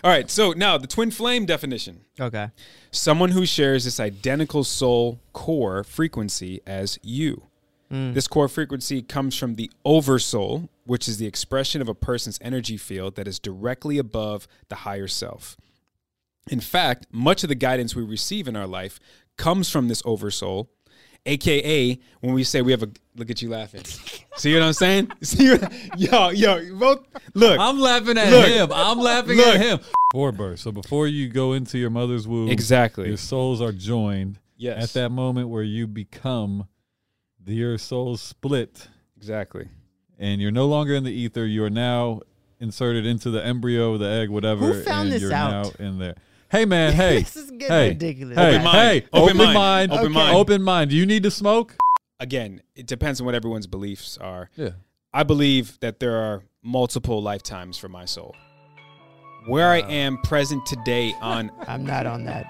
All right, so now the twin flame definition. Okay. Someone who shares this identical soul core frequency as you. This core frequency comes from the oversoul, which is the expression of a person's energy field that is directly above the higher self. In fact, much of the guidance we receive in our life comes from this oversoul, AKA when we say we have a, look at you laughing. See what I'm saying? Yo, both, look. I'm laughing at him. I'm laughing at him. Birth. So before you go into your mother's womb, exactly, your souls are joined. Yes. At that moment where you become, your souls split. Exactly. And you're no longer in the ether. You are now inserted into the embryo, the egg, whatever. Who found and this you're out? now in there. Hey, man, hey. This is getting ridiculous. Hey, open mind. Open mind. Do you need to smoke? Again, it depends on what everyone's beliefs are. Yeah. I believe that there are multiple lifetimes for my soul. Where I am present today on... I'm not on that.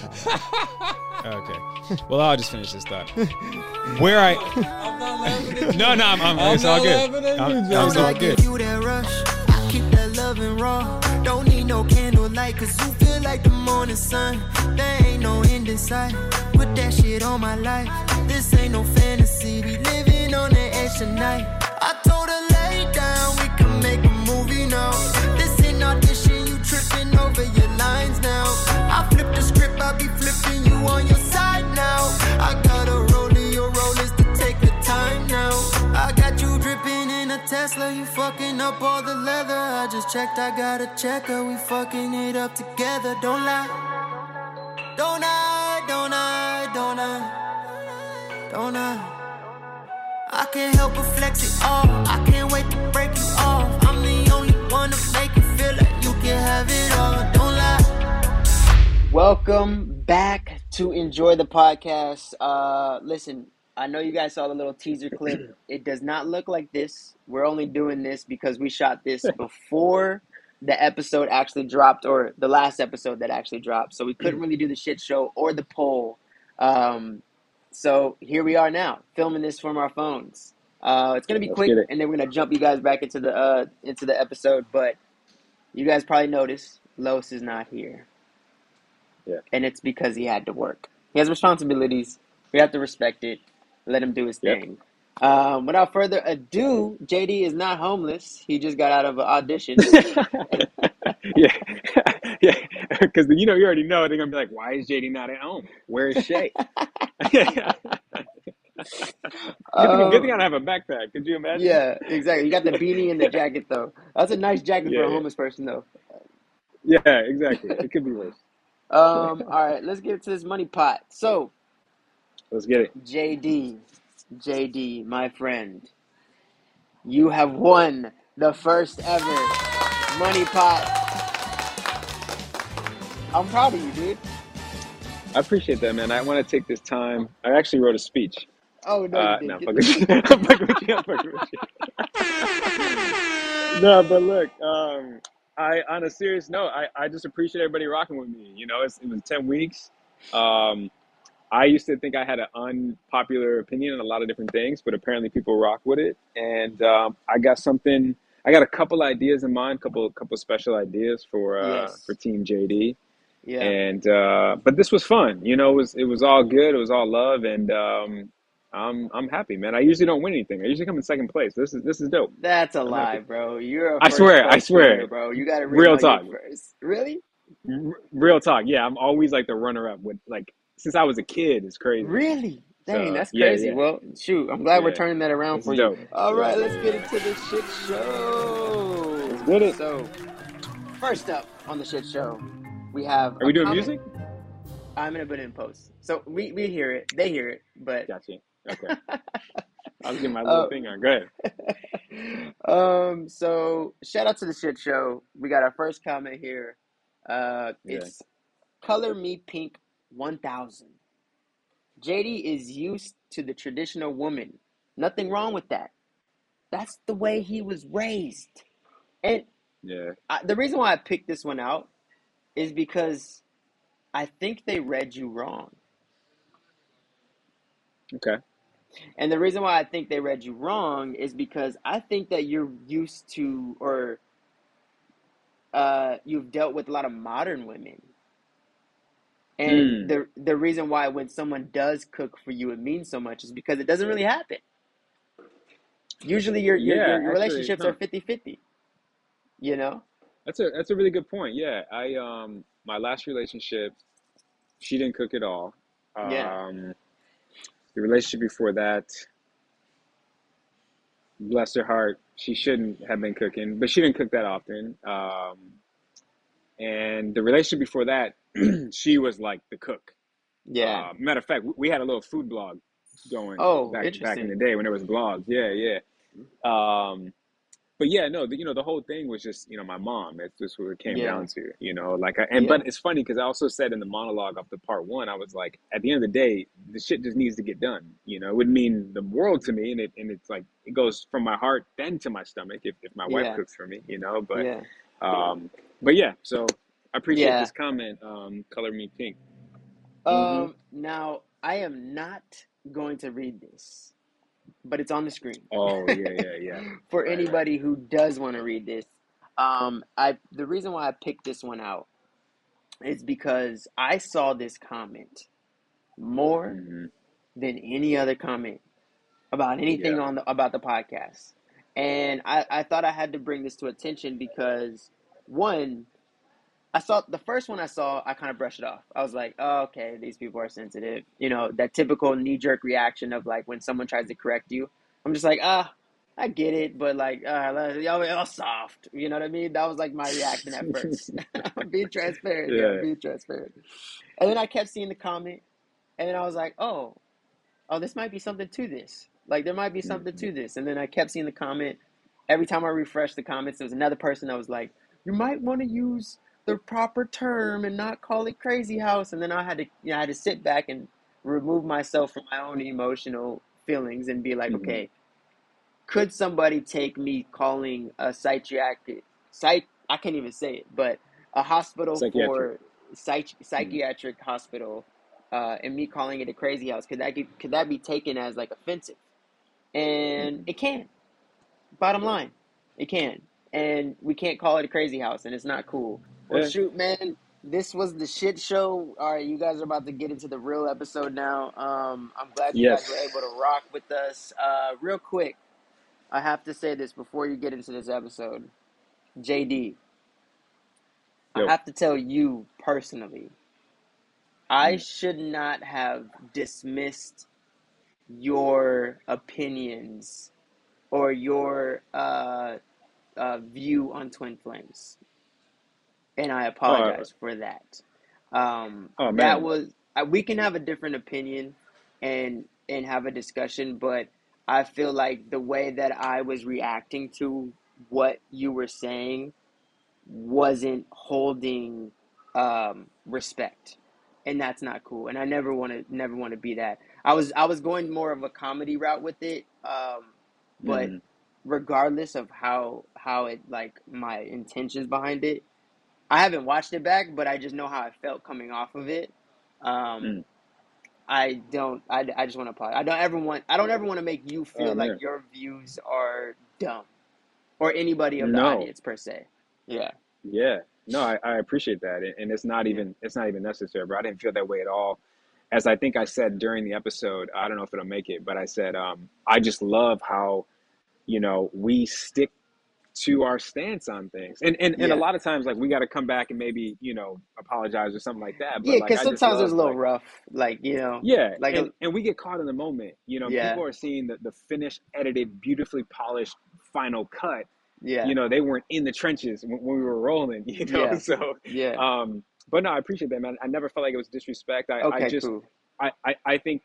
Okay. Well, I'll just finish this thought. Where I... I'm not laughing No, it's all good. It's all good. You that rush, I keep that loving raw. Don't need no candlelight, cause you feel like the morning sun. There ain't no end in sight. Put that shit on my life. This ain't no fantasy. We living on the edge tonight. I told her lay down, we can make a movie now. This ain't audition, you tripping over your lines now. I flip the script, I be flipping you on your side now. I got a roll in your rollers to take the time now. I got you dripping in a Tesla, you fucking up all the leather. I just checked, I got a checker, we fucking it up together. Don't lie. Don't I, don't I, don't I, don't I. I can't help but flex it off. I can't wait to break you off. I'm the only one to make you feel like you can have it all. Don't lie. Welcome back to Enjoy the Podcast. Listen, I know you guys saw the little teaser clip. It does not look like this. We're only doing this because we shot this before the episode actually dropped, or the last episode that actually dropped. So we couldn't really do the shit show or the poll. So here we are now, filming this from our phones. It's gonna be quick, and then we're gonna jump you guys back into the episode. But you guys probably noticed Los is not here. Yeah. And it's because he had to work. He has responsibilities. We have to respect it. Let him do his thing. Without further ado, JD is not homeless. He just got out of an audition. Yeah. Because you already know they're gonna be like, "Why is JD not at home? Where is Shay?" Good thing I don't have a backpack. Could you imagine? Yeah, exactly. You got the beanie and the jacket though. That's a nice jacket for a homeless person though. Yeah, exactly. It could be worse. All right, let's get to this money pot. So, let's get it. JD, my friend, you have won the first ever money pot. I'm proud of you, dude. I appreciate that, man. I want to take this time. I actually wrote a speech. Oh, no, you didn't. I'm fucking with you. No, but look, on a serious note, I just appreciate everybody rocking with me. It was 10 weeks. I used to think I had an unpopular opinion on a lot of different things, but apparently people rock with it. And I got a couple ideas in mind, couple special ideas for Team JD. Yeah. And but this was fun. It was all good. It was all love, and I'm happy, man. I usually don't win anything. I usually come in second place. This is dope. That's a lie, bro. You're a I swear, winner, bro. You got to real talk. First. Really? Real talk. Yeah, I'm always like the runner up with since I was a kid. It's crazy. Really? Dang, So, that's crazy. yeah. Well, shoot, I'm glad we're turning that around for dope. you. All right, let's get into the shit show. Let's get it. So, first up on the shit show, we have. Are we doing music? I'm gonna put it in post. So we hear it, they hear it, but. Gotcha. Okay. I was getting my little thing on. Go ahead. So shout out to the shit show. We got our first comment here. It's Color Me Pink 1000. JD is used to the traditional woman. Nothing wrong with that. That's the way he was raised. And the reason why I picked this one out is because I think they read you wrong. Okay. And the reason why I think they read you wrong is because I think that you're used to, or you've dealt with a lot of modern women. And the reason why when someone does cook for you, it means so much is because it doesn't really happen. Usually your relationships are 50-50, you know? That's a really good point. Yeah. My last relationship, she didn't cook at all. Yeah. The relationship before that, bless her heart, she shouldn't have been cooking, but she didn't cook that often. And the relationship before that, she was like the cook. Yeah. Matter of fact, we had a little food blog going back in the day when there was blogs. Yeah. But yeah, no, the whole thing was just, my mom. It's just what it came down to, but it's funny because I also said in the monologue of the part one, I was like, at the end of the day, the shit just needs to get done. It would mean the world to me, and it's like it goes from my heart then to my stomach if my wife cooks for me, but yeah, so I appreciate this comment. Color me pink. Now I am not going to read this, but it's on the screen. Oh, yeah. For anybody who does want to read this, the reason why I picked this one out is because I saw this comment more than any other comment about anything about the podcast, and I thought I had to bring this to attention because one, I saw the first one I kind of brushed it off. I was like, oh, okay, these people are sensitive. That typical knee-jerk reaction of like when someone tries to correct you. I'm just like, I get it, but like, y'all soft. You know what I mean? That was like my reaction at first. I'm being transparent. Yeah, being transparent. And then I kept seeing the comment, and then I was like, oh, this might be something to this. Like, there might be something to this. And then I kept seeing the comment. Every time I refreshed the comments, there was another person that was like, you might want to use the proper term and not call it crazy house. And then I had to sit back and remove myself from my own emotional feelings and be like, okay, could somebody take me calling a I can't even say it, but a hospital for psychiatric hospital, and me calling it a crazy house, could that be taken as like offensive? And it can. Bottom line, it can. And we can't call it a crazy house, and it's not cool. Well, shoot, man, this was the shit show. All right, you guys are about to get into the real episode now. I'm glad you guys were able to rock with us. Real quick, I have to say this before you get into this episode. JD, I have to tell you personally, I should not have dismissed your opinions or your view on Twin Flames. And I apologize for that. That was we can have a different opinion and have a discussion, but I feel like the way that I was reacting to what you were saying wasn't holding respect, and that's not cool. And I never want to be that. I was going more of a comedy route with it, but regardless of how it, like, my intentions behind it. I haven't watched it back, but I just know how I felt coming off of it. I just want to apologize. I don't ever want to make you feel like your views are dumb, or anybody of the audience per se. Yeah. Yeah. No, I appreciate that. And it's not even necessary, but I didn't feel that way at all. As I think I said during the episode, I don't know if it'll make it, but I said, I just love how, we stick to our stance on things, and a lot of times, like, we got to come back and maybe apologize or something like that. But because sometimes it's a little rough, like and we get caught in the moment. People are seeing the finished, edited, beautifully polished final cut. They weren't in the trenches when we were rolling. So but no, I appreciate that, man. I never felt like it was disrespect. Cool. I think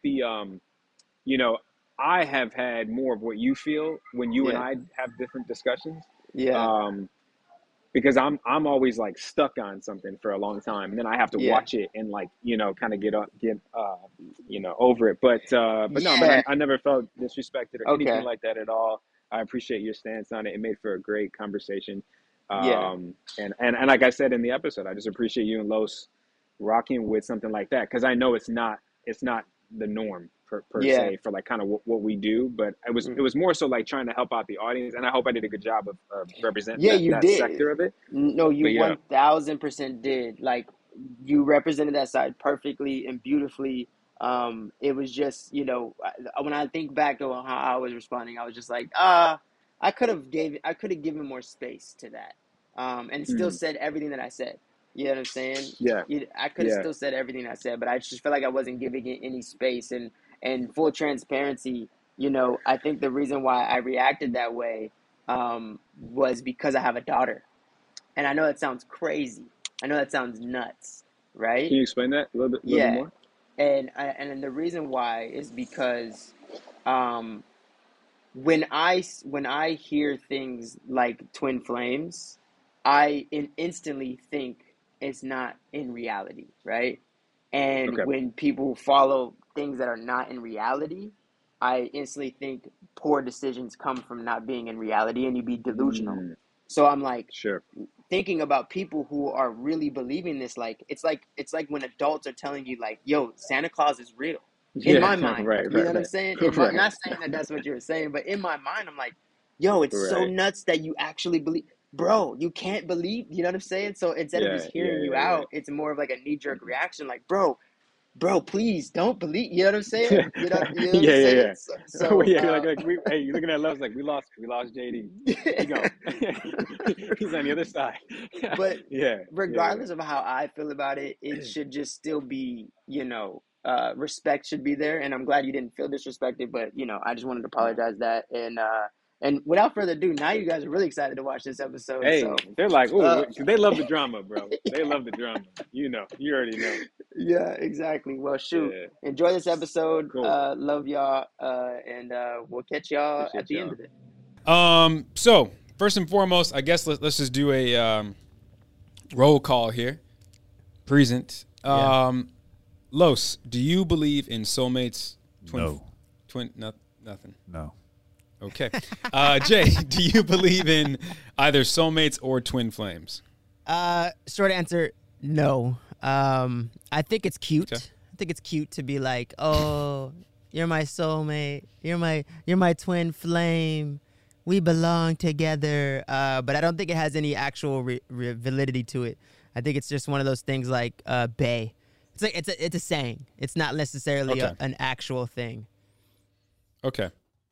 I have had more of what you feel when you and I have different discussions. Because I'm always like stuck on something for a long time, and then I have to watch it and like kind of get over it. But no, man, I never felt disrespected or anything like that at all. I appreciate your stance on it. It made for a great conversation. And like I said in the episode, I just appreciate you and Los rocking with something like that, because I know it's not the norm per se for like kind of what we do, but it was more so like trying to help out the audience, and I hope I did a good job of representing that sector of it. No, you 1000% did. Like, you represented that side perfectly and beautifully. It was just, you know, when I think back on how I was responding, I was just like, I could have given more space to that, and still said everything that I said. You know what I'm saying? Yeah. I could have still said everything I said, but I just felt like I wasn't giving it any space. And full transparency, you know, I think the reason why I reacted that way was because I have a daughter. And I know that sounds crazy. I know that sounds nuts, right? Can you explain that a little bit more? And the reason why is because when I hear things like twin flames, I instantly think it's not in reality, right? And when people follow things that are not in reality, I instantly think poor decisions come from not being in reality, and you be delusional. So I'm like, thinking about people who are really believing this, like it's like when adults are telling you, like, yo, Santa Claus is real. In my mind, you know what I'm saying? I'm not saying that that's what you're saying, but in my mind, I'm like, yo, it's so nuts that you actually believe. Bro, you can't believe, you know what I'm saying? So instead of just hearing you out, it's more of like a knee-jerk reaction, like, bro, please don't believe, you know what I'm saying? You know what I'm saying? So, hey, you're looking at love, like, we lost JD. You go. He's on the other side. But regardless of how I feel about it, it should just still be, you know, respect should be there. And I'm glad you didn't feel disrespected, but, you know, I just wanted to apologize that. And without further ado, now you guys are really excited to watch this episode. Hey, so. They're like, oh, they love the drama, bro. They love the drama. You know, you already know. Yeah, exactly. Well, shoot. Enjoy this episode. Cool. Love y'all. And we'll catch y'all at the end of it. So, first and foremost, I guess let's just do a roll call here. Present. Los, do you believe in soulmates? Nothing. No. Okay. Jay, do you believe in either soulmates or twin flames? Short answer, no. I think it's cute. Okay. I think it's cute to be like, oh, you're my soulmate. You're my twin flame. We belong together. But I don't think it has any actual validity to it. I think it's just one of those things like bae. It's like it's a saying. It's not necessarily an actual thing. Okay.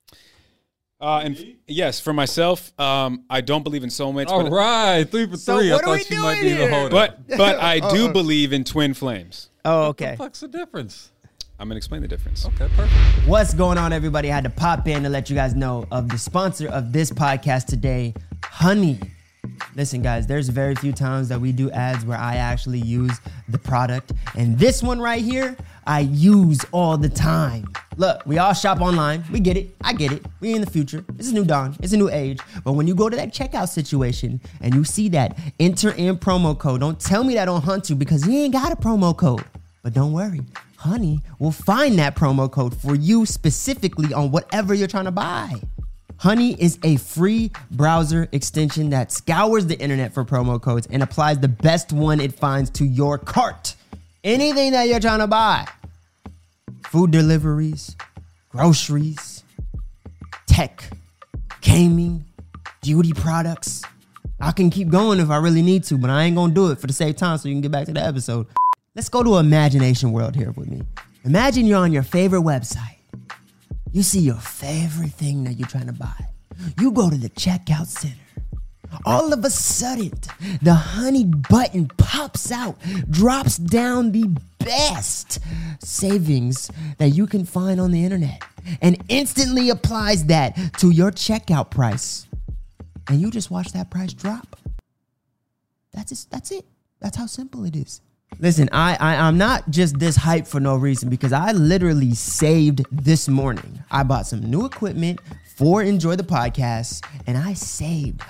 And yes, for myself, I don't believe in soulmates. All right, 3 for 3. So I thought you might be the holder. But I do believe in twin flames. Oh, okay. What the fuck's the difference? I'm going to explain the difference. Okay, perfect. What's going on, everybody? I had to pop in to let you guys know of the sponsor of this podcast today, Honey. Listen, guys, there's very few times that we do ads where I actually use the product. And this one right here, I use all the time. Look, we all shop online. We get it. I get it. We in the future. It's a new dawn. It's a new age. But when you go to that checkout situation and you see that enter in promo code, don't tell me that on Huntu because he ain't got a promo code. But don't worry. Honey will find that promo code for you specifically on whatever you're trying to buy. Honey is a free browser extension that scours the internet for promo codes and applies the best one it finds to your cart. Anything that you're trying to buy. Food deliveries, groceries, tech, gaming, beauty products. I can keep going if I really need to, but I ain't gonna do it for the sake of time so you can get back to the episode. Let's go to imagination world here with me. Imagine you're on your favorite website. You see your favorite thing that you're trying to buy. You go to the checkout center. All of a sudden, the Honey button pops out, drops down the best savings that you can find on the internet, and instantly applies that to your checkout price. And you just watch that price drop. That's it. That's how simple it is. Listen, I'm not just this hype for no reason because I literally saved this morning. I bought some new equipment for Enjoy the Podcast, and I saved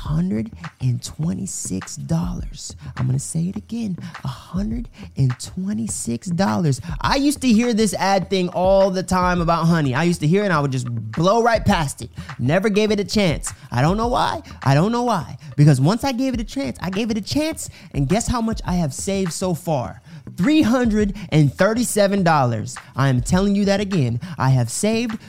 $126. I'm going to say it again, $126. I used to hear this ad thing all the time about Honey. I used to hear it and I would just blow right past it. Never gave it a chance. I don't know why. Because once I gave it a chance, and guess how much I have saved so far? $337. I am telling you that again. I have saved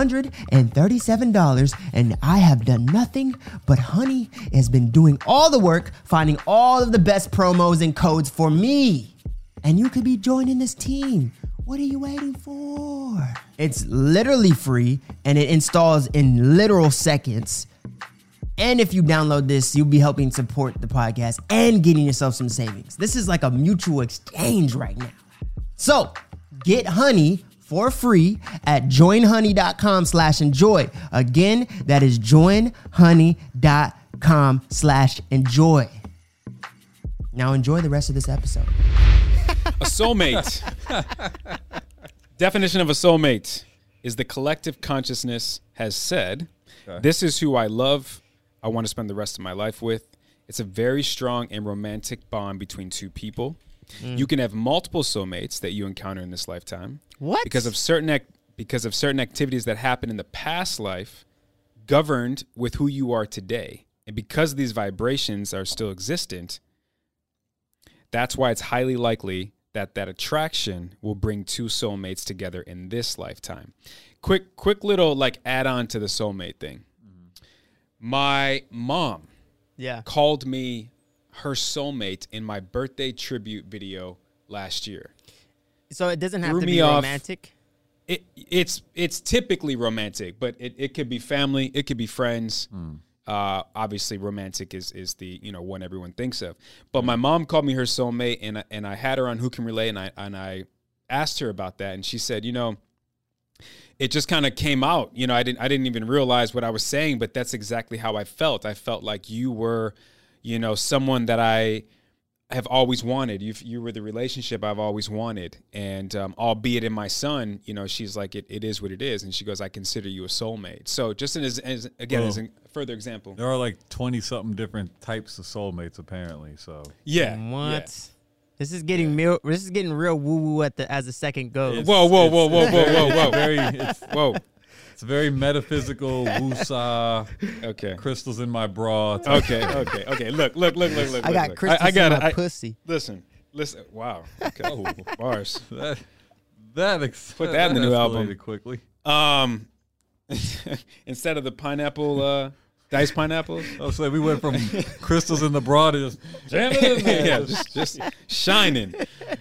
$337, and I have done nothing, but Honey has been doing all the work, finding all of the best promos and codes for me. And you could be joining this team. What are you waiting for? It's literally free, and it installs in literal seconds. And if you download this, you'll be helping support the podcast and getting yourself some savings. This is like a mutual exchange right now. So get Honey for free at joinhoney.com/enjoy. Again, that is joinhoney.com/enjoy. Now enjoy the rest of this episode. A soulmate. Definition of a soulmate is the collective consciousness has said, this is who I love, I want to spend the rest of my life with. It's a very strong and romantic bond between two people. You can have multiple soulmates that you encounter in this lifetime. What? Because of certain activities that happened in the past life governed with who you are today. And because these vibrations are still existent, that's why it's highly likely that that attraction will bring two soulmates together in this lifetime. Quick little like add on to the soulmate thing. My mom called me her soulmate in my birthday tribute video last year. So it doesn't have Threw to me be off. romantic? It's typically romantic, but it could be family, it could be friends. Obviously, romantic is the one everyone thinks of. But my mom called me her soulmate, and I had her on Who Can Relate, and I asked her about that, and she said, it just kind of came out. I didn't even realize what I was saying, but that's exactly how I felt. I felt like you were, someone that I have always wanted. You were the relationship I've always wanted. And albeit in my son, she's like, it is what it is. And she goes, I consider you a soulmate. So just as a further example. There are like 20-something different types of soulmates, apparently. So yeah. What? Yeah. This is getting this is getting real woo-woo as the second goes. Whoa. It's very metaphysical, woo-saw. Okay. Crystals in my bra. Okay. Look. I got crystals in my pussy. Listen. Wow. Okay. Oh, Bars. Put that in the new album. Quickly. Instead of the pineapple, diced pineapples. Oh, so we went from crystals in the bra to just jam it in there. Yeah, just shining.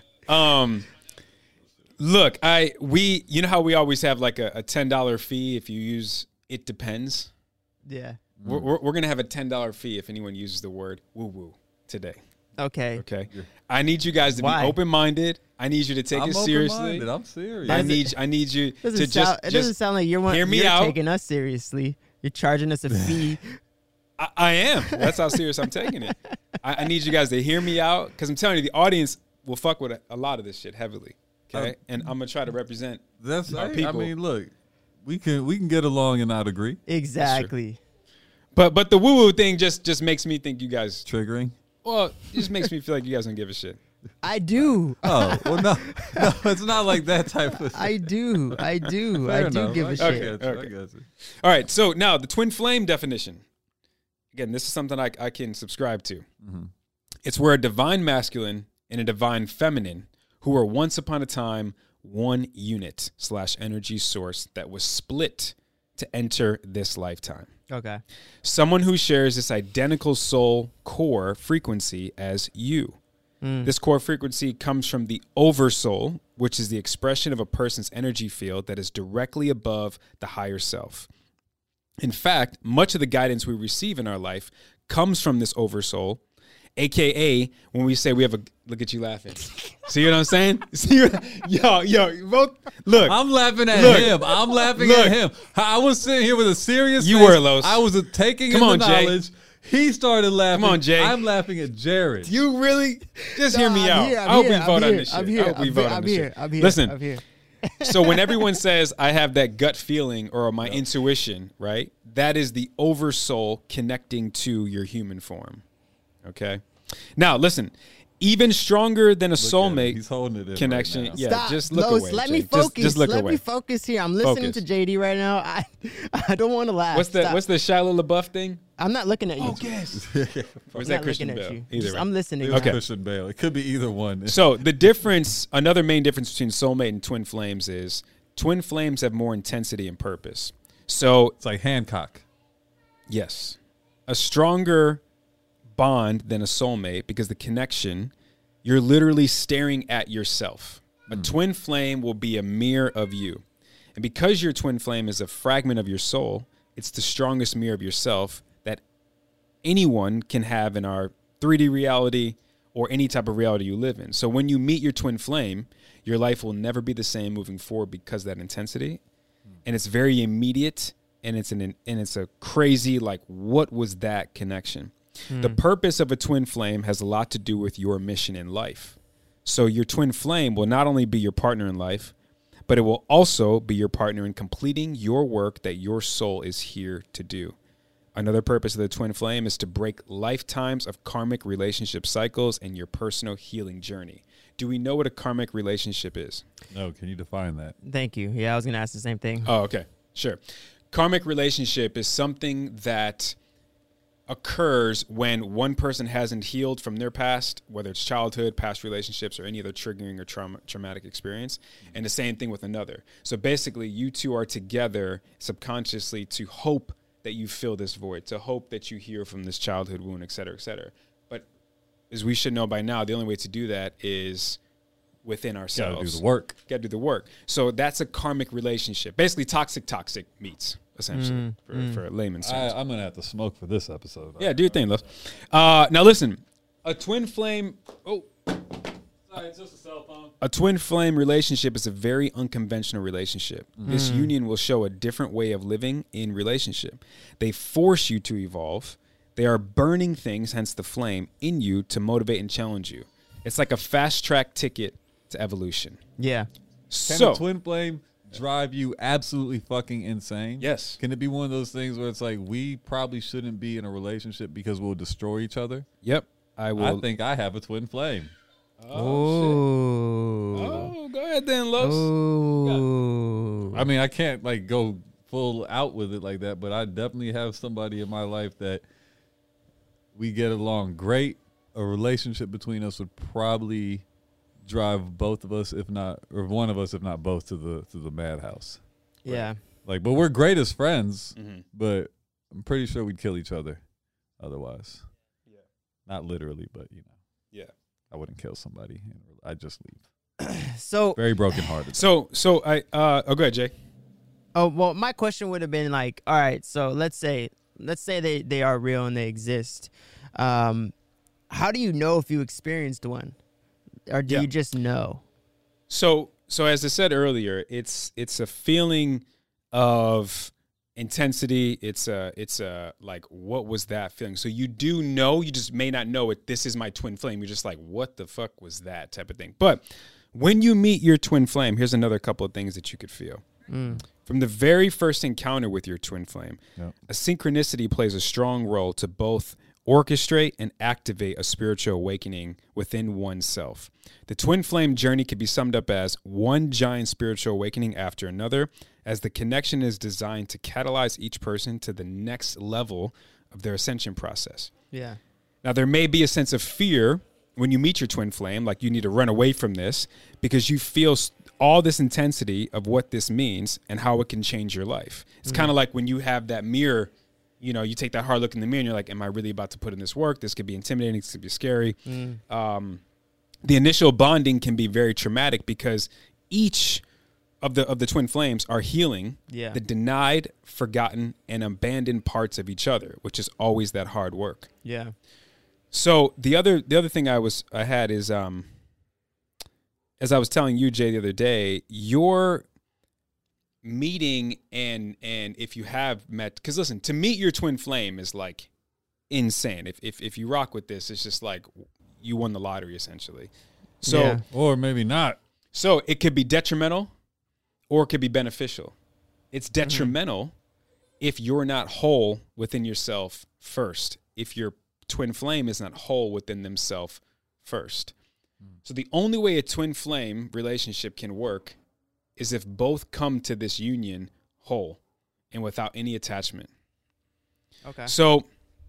Look, you know how we always have like a $10 fee if you use It Depends? Yeah. We're going to have a $10 fee if anyone uses the word woo-woo today. Okay. I need you guys to be open-minded. I need you to take it seriously. I'm serious. I need you to It just doesn't sound like you're out. taking us seriously. You're charging us a fee. I am. That's how serious I'm taking it. I need you guys to hear me out because I'm telling you, the audience will fuck with a lot of this shit heavily. Okay, and I'm gonna try to represent our people. I mean, look, we can get along and not agree. Exactly. But the woo woo thing just makes me think you guys Triggering. Well, it just makes me feel like you guys don't give a shit. I do. Oh well, no, it's not like that type of. I do. I do give a shit. I got you. All right. So now the twin flame definition. Again, this is something I can subscribe to. Mm-hmm. It's where a divine masculine and a divine feminine who were once upon a time one unit / energy source that was split to enter this lifetime. Okay. Someone who shares this identical soul core frequency as you. This core frequency comes from the oversoul, which is the expression of a person's energy field that is directly above the higher self. In fact, much of the guidance we receive in our life comes from this oversoul, AKA when we say we have a, look at you laughing. See what I'm saying? Yo, both, look. I'm laughing at him. I'm laughing at him. I was sitting here with a serious face. You were, Los. I was taking in the knowledge. He started laughing. Come on, Jay. I'm laughing at Jared. You really? Just hear me out. I hope we vote on this shit. I'm here. Listen. So when everyone says I have that gut feeling or my intuition, right? That is the oversoul connecting to your human form. Okay. Now, listen, even stronger than a Look at him. soulmate He's holding it in connection. right now. Yeah, Stop. just look Los, away. let Jay. me focus. Just look let away. me focus here. I'm listening Focus. to JD right now. I don't want to laugh. What's the Stop. Shia LaBeouf thing? I'm not looking at you. Yes. I'm Or is that not Christian looking at Bale? you. Either Just- way. I'm listening. It's Okay. Christian Bale. It could be either one. So the difference, another main difference between soulmate and twin flames is twin flames have more intensity and purpose. So It's like Hancock. yes, a stronger bond than a soulmate because the connection, you're literally staring at yourself. A twin flame will be a mirror of you. And because your twin flame is a fragment of your soul, it's the strongest mirror of yourself that anyone can have in our 3D reality or any type of reality you live in. So when you meet your twin flame, your life will never be the same moving forward because of that intensity. And it's very immediate, and it's a crazy, like, what was that connection? The purpose of a twin flame has a lot to do with your mission in life. So your twin flame will not only be your partner in life, but it will also be your partner in completing your work that your soul is here to do. Another purpose of the twin flame is to break lifetimes of karmic relationship cycles in your personal healing journey. Do we know what a karmic relationship is? No, can you define that? Thank you. Yeah, I was going to ask the same thing. Oh, okay. Sure. Karmic relationship is something that occurs when one person hasn't healed from their past, whether it's childhood, past relationships, or any other triggering or traumatic experience, and the same thing with another. So basically, you two are together subconsciously to hope that you fill this void, to hope that you heal from this childhood wound, et cetera, et cetera. But as we should know by now, the only way to do that is within ourselves. Gotta do the work. Got to do the work. So that's a karmic relationship. Basically, toxic meets, essentially, for a layman's terms. I'm gonna have to smoke for this episode. Yeah, do your thing, Los. Now listen, a twin flame. Oh, Sorry, it's just a cell phone. a twin flame relationship is a very unconventional relationship. This union will show a different way of living in relationship. They force you to evolve. They are burning things, hence the flame, in you to motivate and challenge you. It's like a fast track ticket to evolution. Yeah. Can So a twin flame drive you absolutely fucking insane? yes, Can it be one of those things where it's like we probably shouldn't be in a relationship because we'll destroy each other? yep. I will. I think I have a twin flame. Oh, go ahead then, Los. Oh. I mean, I can't like go full out with it like that, but I definitely have somebody in my life that we get along great. A relationship between us would probably drive both of us, if not, or one of us, if not both, to the madhouse. Yeah. Like, but we're great as friends, Mhm. but I'm pretty sure we'd kill each other otherwise. Yeah. Not literally, but you know, Yeah. I wouldn't kill somebody. I'd just leave. So, Very brokenhearted. So I go ahead, Jay. well, my question would have been like, all right, so let's say they are real and they exist. How do you know if you experienced one, or do Yeah. you just know? So as I said earlier, it's a feeling of intensity. It's a like, what was that feeling? So you do know, you just may not know it. This is my twin flame. You're just like, what the fuck was that type of thing. But when you meet your twin flame, here's another couple of things that you could feel. From the very first encounter with your twin flame, Yep. a synchronicity plays a strong role to both orchestrate and activate a spiritual awakening within oneself. The twin flame journey can be summed up as one giant spiritual awakening after another, as the connection is designed to catalyze each person to the next level of their ascension process. Yeah. Now, there may be a sense of fear when you meet your twin flame, like you need to run away from this because you feel all this intensity of what this means and how it can change your life. It's kind of like when you have that mirror, you know, you take that hard look in the mirror and you're like, am I really about to put in this work? This could be intimidating. This could be scary. The initial bonding can be very traumatic because each of the twin flames are healing Yeah. the denied, forgotten, and abandoned parts of each other, which is always that hard work. Yeah. So the other thing I had is as I was telling you, Jay, the other day, your meeting and if you have met, because listen, to meet your twin flame is like insane. If you rock with this, it's just like you won the lottery essentially. So Yeah. Or maybe not. so it could be detrimental or it could be beneficial. It's detrimental if you're not whole within yourself first. If your twin flame is not whole within themselves first. So the only way a twin flame relationship can work is if both come to this union whole and without any attachment. Okay. So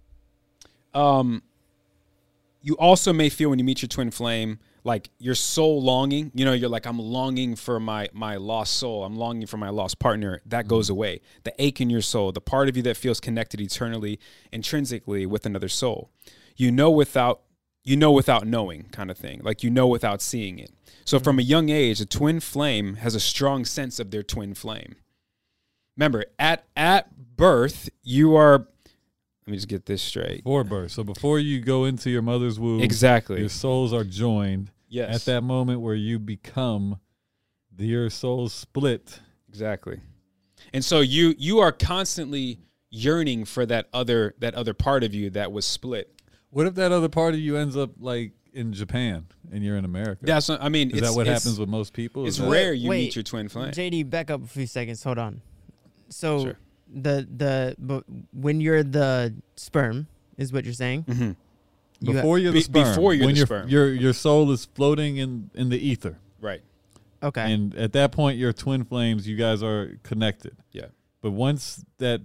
you also may feel when you meet your twin flame, like your soul longing, you're like, I'm longing for my lost soul. I'm longing for my lost partner. That goes away. The ache in your soul, the part of you that feels connected eternally, intrinsically with another soul. You know without knowing, kind of thing. Like, without seeing it. So from a young age, a twin flame has a strong sense of their twin flame. Remember, at birth, you are, let me just get this straight. Before birth. So before you go into your mother's womb, exactly, your souls are joined. Yes. At that moment where you become, your souls split. Exactly. And so you are constantly yearning for that other part of you that was split. What if that other part of you ends up like in Japan and you're in America? That's what, I mean. Is that what happens with most people? It's rare you meet your twin flame. JD, back up a few seconds. Hold on. So Sure. but when you're the sperm is what you're saying. Mm-hmm. Before you're the sperm. Before you're when the sperm. Your soul is floating in the ether. Right. Okay. And at that point, you're twin flames. You guys are connected. Yeah. But once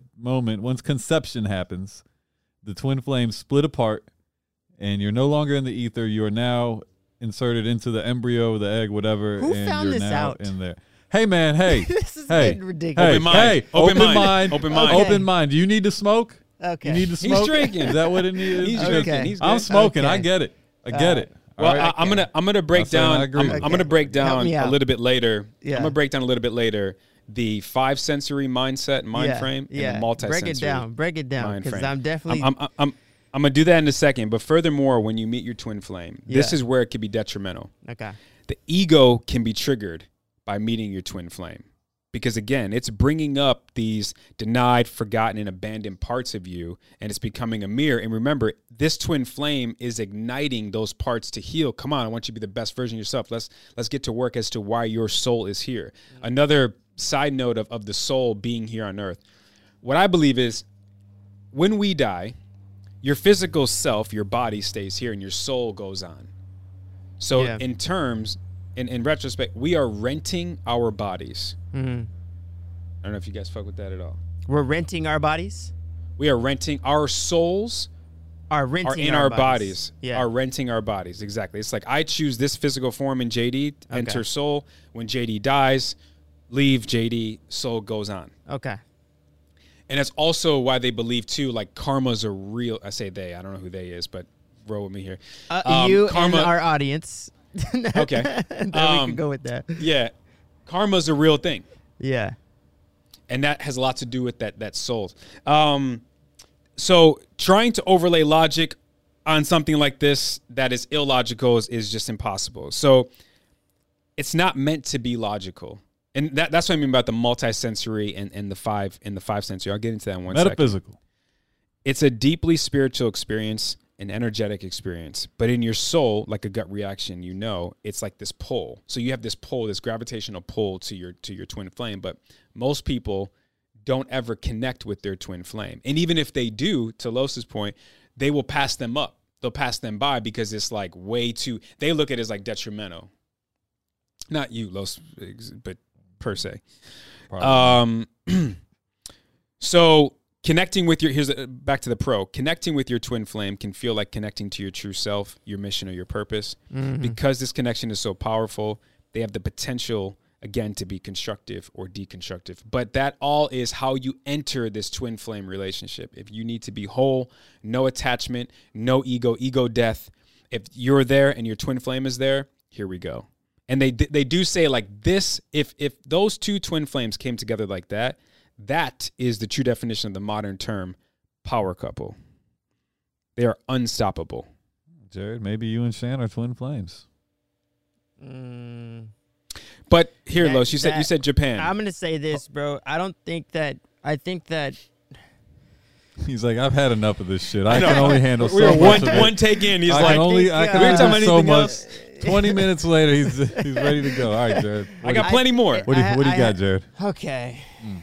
conception happens, the twin flames split apart, and you're no longer in the ether. You are now inserted into the embryo, the egg, whatever. Who and found you're this now out? in there. Hey, man. Hey. This is hey. getting ridiculous. Hey. Open mind. Hey. Open Open mind. mind. Open mind. Okay. Open mind. Do you need to smoke? Okay. You need to smoke? He's drinking. Is that what it needs? He's Okay. drinking. He's I'm good. smoking. Okay. I get it. I get it. Well, All right. I'm gonna break I'm saying down. I agree. I'm gonna break Help down me a out. little bit later. Yeah. I'm gonna break down a little bit later the 5 sensory mindset, mind frame, and the multi-sensory. Break it down, mind because frame. I'm definitely. I'm gonna do that in a second. But furthermore, when you meet your twin flame, this Yeah. is where it could be detrimental. Okay. The ego can be triggered by meeting your twin flame. Because again, it's bringing up these denied, forgotten, and abandoned parts of you, and it's becoming a mirror. And remember, this twin flame is igniting those parts to heal. Come on, I want you to be the best version of yourself. Let's get to work as to why your soul is here. Another side note of the soul being here on earth. What I believe is when we die, your physical self, your body stays here, and your soul goes on. So Yeah. in retrospect, we are renting our bodies. Mm-hmm. I don't know if you guys fuck with that at all. We're renting our bodies. We are renting our souls Are renting are in our bodies. Yeah. Are renting our bodies. Exactly. It's like I choose this physical form in JD, enter Okay. soul. When JD dies, leave JD, soul goes on. Okay. And that's also why they believe too, like karma's a real, I say they, I don't know who they is, but roll with me here. You karma, and our audience. Okay. Then we can go with that. Yeah. Karma's a real thing. Yeah. And that has a lot to do with that soul. So trying to overlay logic on something like this that is illogical is just impossible. So it's not meant to be logical. And that's what I mean about the multisensory and the five sensory. I'll get into that in one second. Metaphysical. It's a deeply spiritual experience, an energetic experience. But in your soul, like a gut reaction, it's like this pull. So you have this pull, this gravitational pull to your twin flame. But most people don't ever connect with their twin flame. And even if they do, to Los's point, they will pass them up. They'll pass them by because it's like way too, they look at it as like detrimental. Not you, Los, but per se. So connecting with back to the pro, connecting with your twin flame can feel like connecting to your true self, your mission, or your purpose. Mm-hmm. Because this connection is so powerful, they have the potential, again, to be constructive or deconstructive. But that all is how you enter this twin flame relationship. If you need to be whole, no attachment, no ego death. If you're there and your twin flame is there, here we go. And they do say like this, if those two twin flames came together like that, that is the true definition of the modern term power couple. They are unstoppable. Jared, maybe you and Shan are twin flames. But here, That- Los, you said Japan. I'm gonna say this, bro. I think that He's like, I've had enough of this shit. I know. can only handle so we were much of it. one take in. He's I like, can only I do think, talking so anything much. else? 20 minutes later, he's ready to go. All right, Jared. I got plenty more. What do you got, Jared? okay.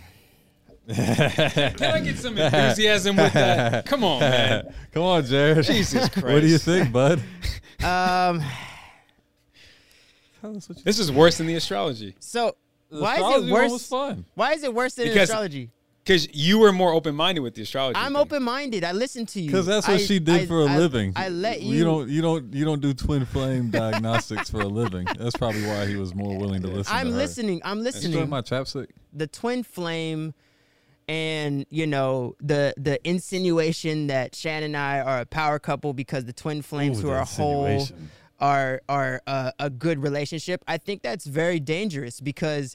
Can I get some enthusiasm with that? Come on, man. Come on, Jared. Jesus Christ. What do you think, bud? This is worse than the astrology. So The why is astrology it one worse? was fun. Why is it worse than Because- astrology? Because you were more open-minded with the astrology. I'm thing. open-minded. I listen to you. Because that's what she did for a living. I let you. You don't do twin flame diagnostics for a living. That's probably why he was more willing to listen. I'm to her. listening. I'm You listening. doing my chapstick? The twin flame, and the insinuation that Shan and I are a power couple because the twin flames Ooh, who the are whole insinuation. are a good relationship. I think that's very dangerous because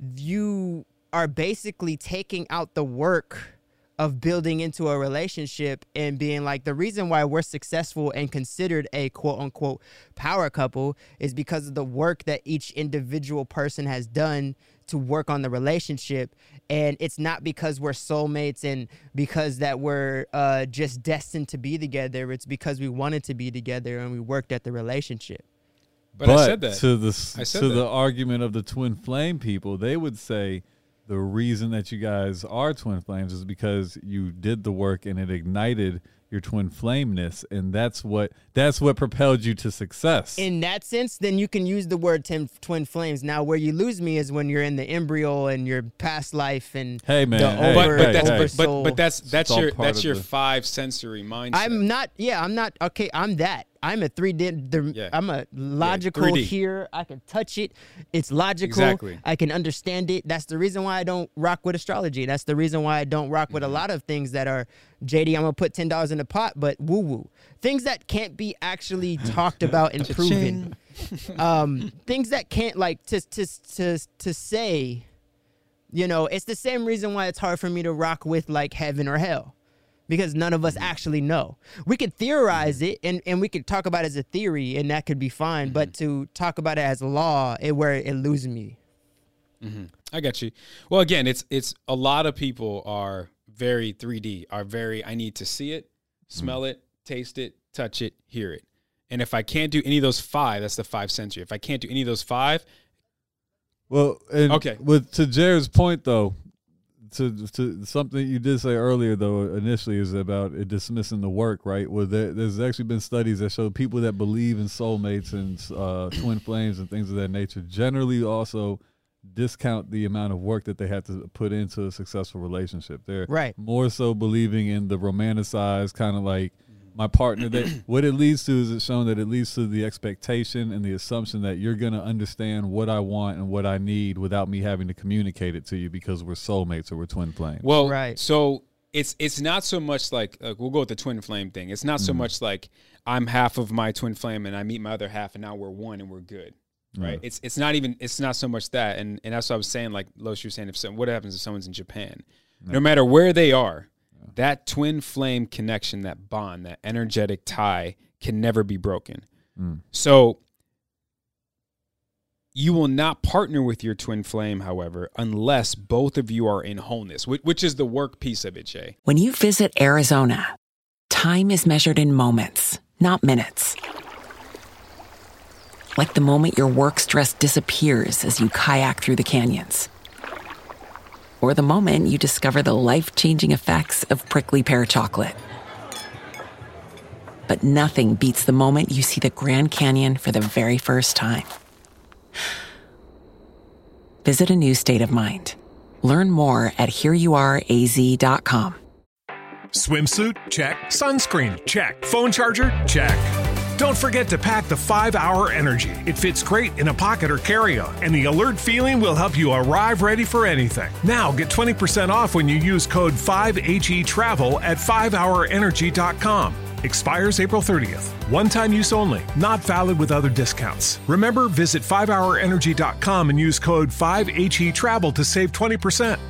you are basically taking out the work of building into a relationship and being like, the reason why we're successful and considered a quote unquote power couple is because of the work that each individual person has done to work on the relationship. And it's not because we're soulmates and because that we're just destined to be together. It's because we wanted to be together and we worked at the relationship. But I said that. To the argument of the twin flame people, they would say the reason that you guys are twin flames is because you did the work and it ignited your twin flameness, and that's what propelled you to success. In that sense, then you can use the word twin flames. Now, where you lose me is when you're in the embryo and your past life and Hey, man, the hey, over, hey, that's hey. oversoul. but that's all your part of your the- five sensory mindset. I'm not. Yeah, I'm not. Okay, I'm that. I'm a 3D. Yeah. I'm a logical 3D. here. I can touch it. It's logical. Exactly. I can understand it. That's the reason why I don't rock with astrology. That's the reason why I don't rock with a lot of things that are, JD, I'm going to put $10 in the pot, but woo-woo. Things that can't be actually talked about and proven. Things that can't, like, to say, it's the same reason why it's hard for me to rock with, like, heaven or hell. Because none of us actually know. We could theorize it and we could talk about it as a theory and that could be fine. But to talk about it as law, where it loses me. I got you. Well, again, it's a lot of people are very 3D, are very, I need to see it, smell it, taste it, touch it, hear it. And if I can't do any of those five, that's the five sensory. If I can't do any of those five, Well, and Okay. to Jared's point though, to something you did say earlier though initially is about it dismissing the work, right? Well, there's actually been studies that show people that believe in soulmates and twin flames and things of that nature generally also discount the amount of work that they have to put into a successful relationship. They're Right. more so believing in the romanticized kind of like my partner. That what it leads to is it's shown that it leads to the expectation and the assumption that you're going to understand what I want and what I need without me having to communicate it to you because we're soulmates or we're twin flames. well, Right. so it's not so much like we'll go with the twin flame thing. It's not so much like I'm half of my twin flame and I meet my other half and now we're one and we're good. Right. It's not so much that. And that's what I was saying, like Los, you were saying, what happens if someone's in Japan? No matter where they are, that twin flame connection, that bond, that energetic tie can never be broken. So you will not partner with your twin flame, however, unless both of you are in wholeness, which is the work piece of it, Jay. When you visit Arizona, time is measured in moments, not minutes. Like the moment your work stress disappears as you kayak through the canyons. Or the moment you discover the life-changing effects of prickly pear chocolate. But nothing beats the moment you see the Grand Canyon for the very first time. Visit a new state of mind. Learn more at hereyouareaz.com. Swimsuit? Check. Sunscreen? Check. Phone charger? Check. Don't forget to pack the 5-Hour Energy. It fits great in a pocket or carry-on, and the alert feeling will help you arrive ready for anything. Now get 20% off when you use code 5HETRAVEL at 5hourenergy.com. Expires April 30th. One-time use only. Not valid with other discounts. Remember, visit 5hourenergy.com and use code 5HETRAVEL to save 20%.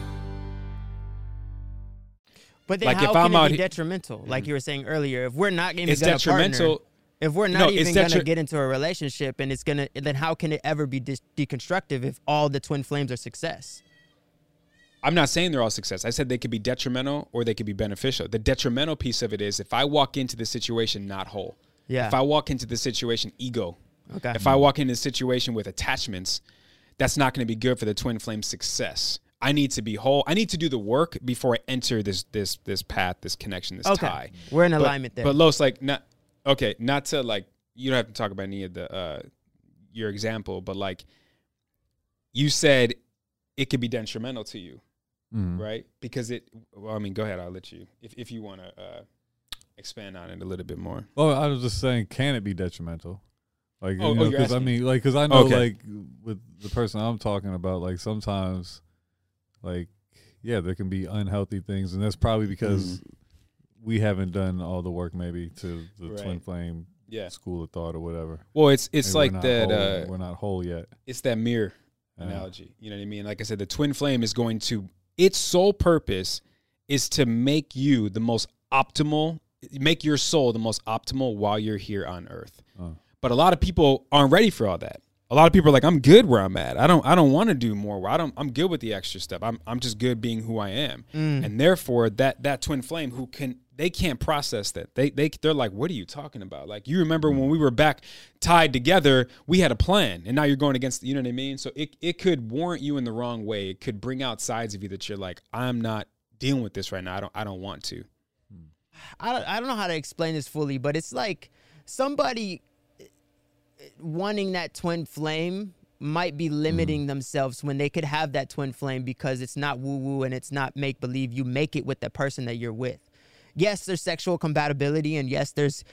But then Like, how if can I'm it out be he- detrimental? Like you were saying earlier, if we're not even It's going to detrimental. partner, if we're No, not it's even going to detri- get into a relationship, and it's gonna, then how can it ever be deconstructive if all the twin flames are success? I'm not saying they're all success. I said they could be detrimental or they could be beneficial. The detrimental piece of it is if I walk into the situation not whole. Yeah. If I walk into the situation ego. Okay. If I walk into the situation with attachments, that's not going to be good for the twin flame success. I need to be whole. I need to do the work before I enter this path, this connection, this tie. We're in But- alignment there. But Los, like, not to like you don't have to talk about any of the your example, but like you said, it could be detrimental to you, right? Because well, I mean, go ahead. I'll let you if you want to expand on it a little bit more. Well, I was just saying, can it be detrimental? Like, you're because I asking. mean, like, because I know, like, with the person I'm talking about, like, sometimes, like, yeah, there can be unhealthy things, and that's probably because we haven't done all the work, maybe, to the twin flame school of thought or whatever. Well, it's Maybe like that. We're not whole yet. It's that mirror analogy. You know what I mean? Like I said, the twin flame is going to, its sole purpose is to make you the most optimal, make your soul the most optimal while you're here on earth. But a lot of people aren't ready for all that. A lot of people are like, I'm good where I'm at. I don't want to do more. I'm good with the extra stuff. I'm just good being who I am. And therefore that twin flame they can't process that. They're like, what are you talking about? Like, you remember when we were back tied together, we had a plan, and now you're going against, you know what I mean? So it could warrant you in the wrong way. It could bring out sides of you that you're like, I'm not dealing with this right now. I don't want to. I don't know how to explain this fully, but it's like somebody wanting that twin flame might be limiting themselves when they could have that twin flame because it's not woo-woo and it's not make-believe. You make it with the person that you're with. Yes, there's sexual compatibility, and yes, there's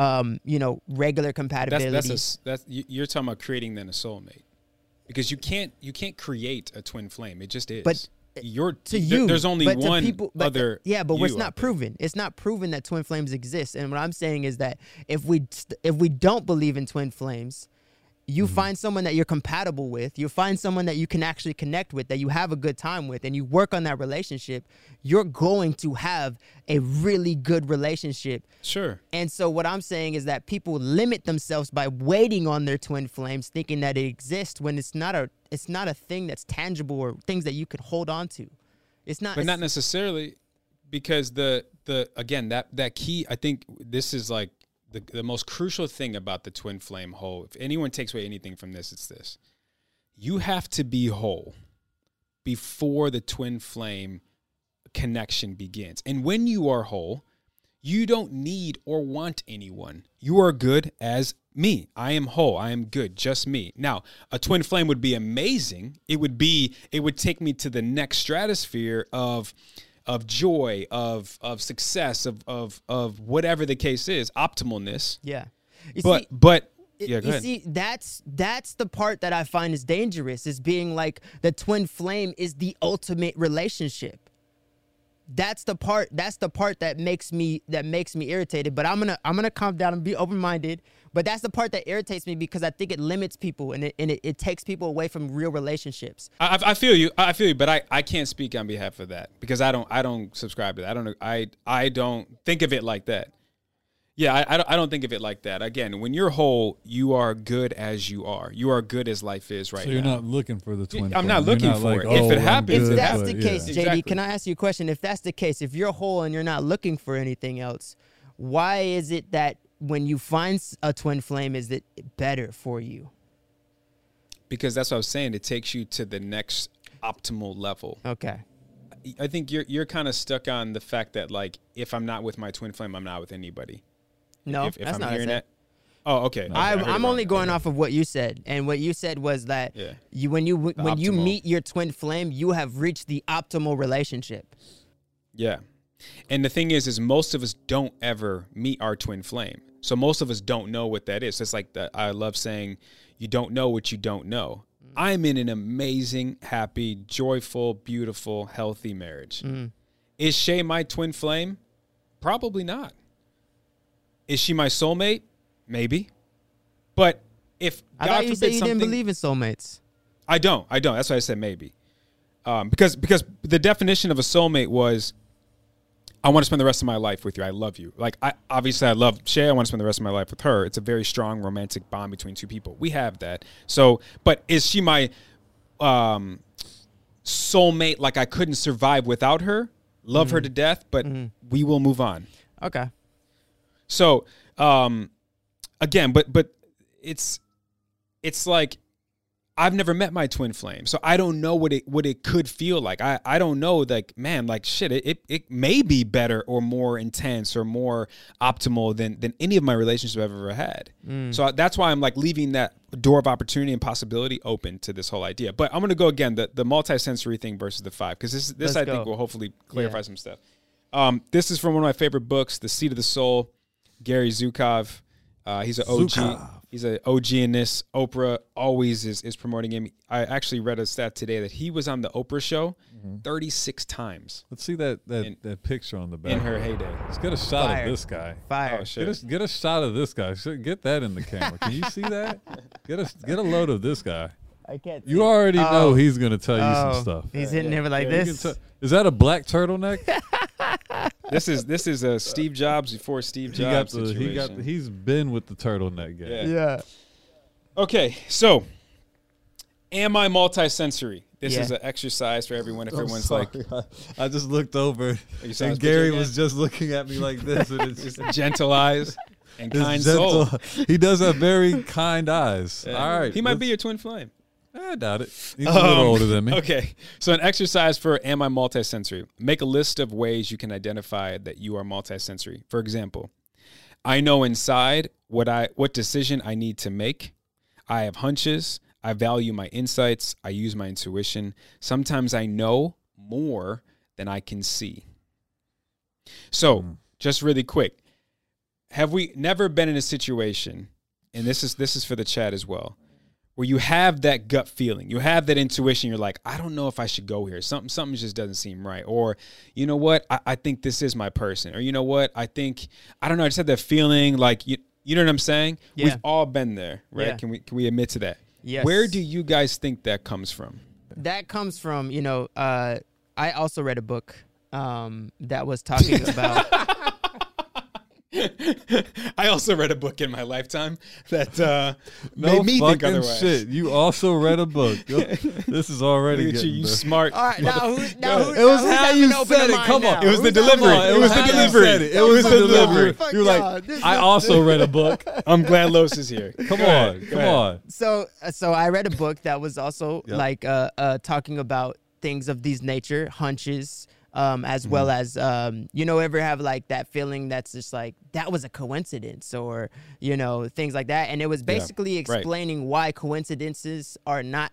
regular compatibility. You're talking about creating then a soulmate, because you can't create a twin flame. It just is. But there's only one other. Yeah, but it's not proven. It's not proven that twin flames exist. And what I'm saying is that if we don't believe in twin flames, you find someone that you're compatible with, you find someone that you can actually connect with, that you have a good time with, and you work on that relationship, you're going to have a really good relationship. Sure. And so what I'm saying is that people limit themselves by waiting on their twin flames, thinking that it exists when it's not a thing that's tangible or things that you could hold on to. It's not. But not necessarily, because the again, that key, I think this is like the most crucial thing about the twin flame whole. If anyone takes away anything from this, it's this. You have to be whole before the twin flame connection begins. And when you are whole, you don't need or want anyone. You are good as me. I am whole. I am good. Just me. Now, a twin flame would be amazing. It would take me to the next stratosphere of joy, of success, of whatever the case is, optimalness. Yeah. Go ahead. See, that's the part that I find is dangerous, is being like the twin flame is the ultimate relationship. That's the part that makes me irritated. But I'm gonna calm down and be open-minded. But that's the part that irritates me, because I think it limits people and it takes people away from real relationships. I feel you, but I can't speak on behalf of that, because I don't subscribe to that. I don't think of it like that. Yeah, I don't think of it like that. Again, when you're whole, you are good as you are. You are good as life is right now. So you're not looking for the twin flame. I'm not looking for it. If it happens, if that's the case, JD, exactly. Can I ask you a question? If that's the case, if you're whole and you're not looking for anything else, why is it that when you find a twin flame, is it better for you? Because that's what I was saying. It takes you to the next optimal level. Okay. I think you're kind of stuck on the fact that, like, if I'm not with my twin flame, I'm not with anybody. No, if that's I'm not hearing that. Oh, okay. I'm only going off of what you said, and what you said was that when you meet your twin flame, you have reached the optimal relationship. Yeah, and the thing is most of us don't ever meet our twin flame, so most of us don't know what that is. It's like that. I love saying, you don't know what you don't know. I'm in an amazing, happy, joyful, beautiful, healthy marriage. Is Shay my twin flame? Probably not. Is she my soulmate? Maybe. But if I thought you said you didn't believe in soulmates. I don't. That's why I said maybe. Because the definition of a soulmate was, I want to spend the rest of my life with you. I love you. Like, I love Shay. I want to spend the rest of my life with her. It's a very strong romantic bond between two people. We have that. So, but is she my soulmate? Like, I couldn't survive without her. Love her to death, but we will move on. Okay. So, again, but it's like, I've never met my twin flame, so I don't know what it could feel like. I don't know, like, man, like, shit, it may be better or more intense or more optimal than any of my relationships I've ever had. So that's why I'm like leaving that door of opportunity and possibility open to this whole idea. But I'm going to go again, the multisensory thing versus the 5, because this I think will hopefully clarify some stuff. This is from one of my favorite books, The Seat of the Soul, Gary Zukov. He's an OG. He's an OG in this. Oprah always is promoting him. I actually read a stat today that he was on the Oprah show 36 times. Let's see that picture on the back. In her heyday. Let's get a shot of this guy. Fire. Oh, shit. Get a shot of this guy. Get that in the camera. Can you see that? Get a load of this guy. I can't. You already know he's gonna tell you some stuff. He's hitting him like this. Is that a black turtleneck? This is a Steve Jobs before Steve Jobs situation. He's been with the turtleneck guy. Yeah. Okay, so am I multisensory? This is an exercise for everyone. If everyone's like, I just looked over and Gary Gary was just looking at me like this, and it's just gentle eyes and his kind soul. He does have very kind eyes. All right, he might be your twin flame. I doubt it. He's a little older than me. Okay, so an exercise for am I multisensory? Make a list of ways you can identify that you are multisensory. For example, I know inside what decision I need to make. I have hunches. I value my insights. I use my intuition. Sometimes I know more than I can see. So, just really quick, have we never been in a situation, and this is for the chat as well, where you have that gut feeling, you have that intuition, you're like, I don't know if I should go here. Something just doesn't seem right. Or, you know what, I think this is my person. Or, you know what, I don't know, I just had that feeling, like, you know what I'm saying? Yeah. We've all been there, right? Yeah. Can we admit to that? Yes. Where do you guys think that comes from? That comes from, I also read a book that was talking about... I also read a book in my lifetime that no made me think otherwise. Shit. You also read a book. This is already getting you smart. All right, now who it was how you said it. Come on. It was the delivery. It was the delivery. It was the delivery. You were like, I also read a book. I'm glad Los is here. Come on. So I read a book that was also talking about things of these nature, hunches, as well as, ever have like that feeling that's just like, that was a coincidence, or, things like that. And it was basically explaining why coincidences are not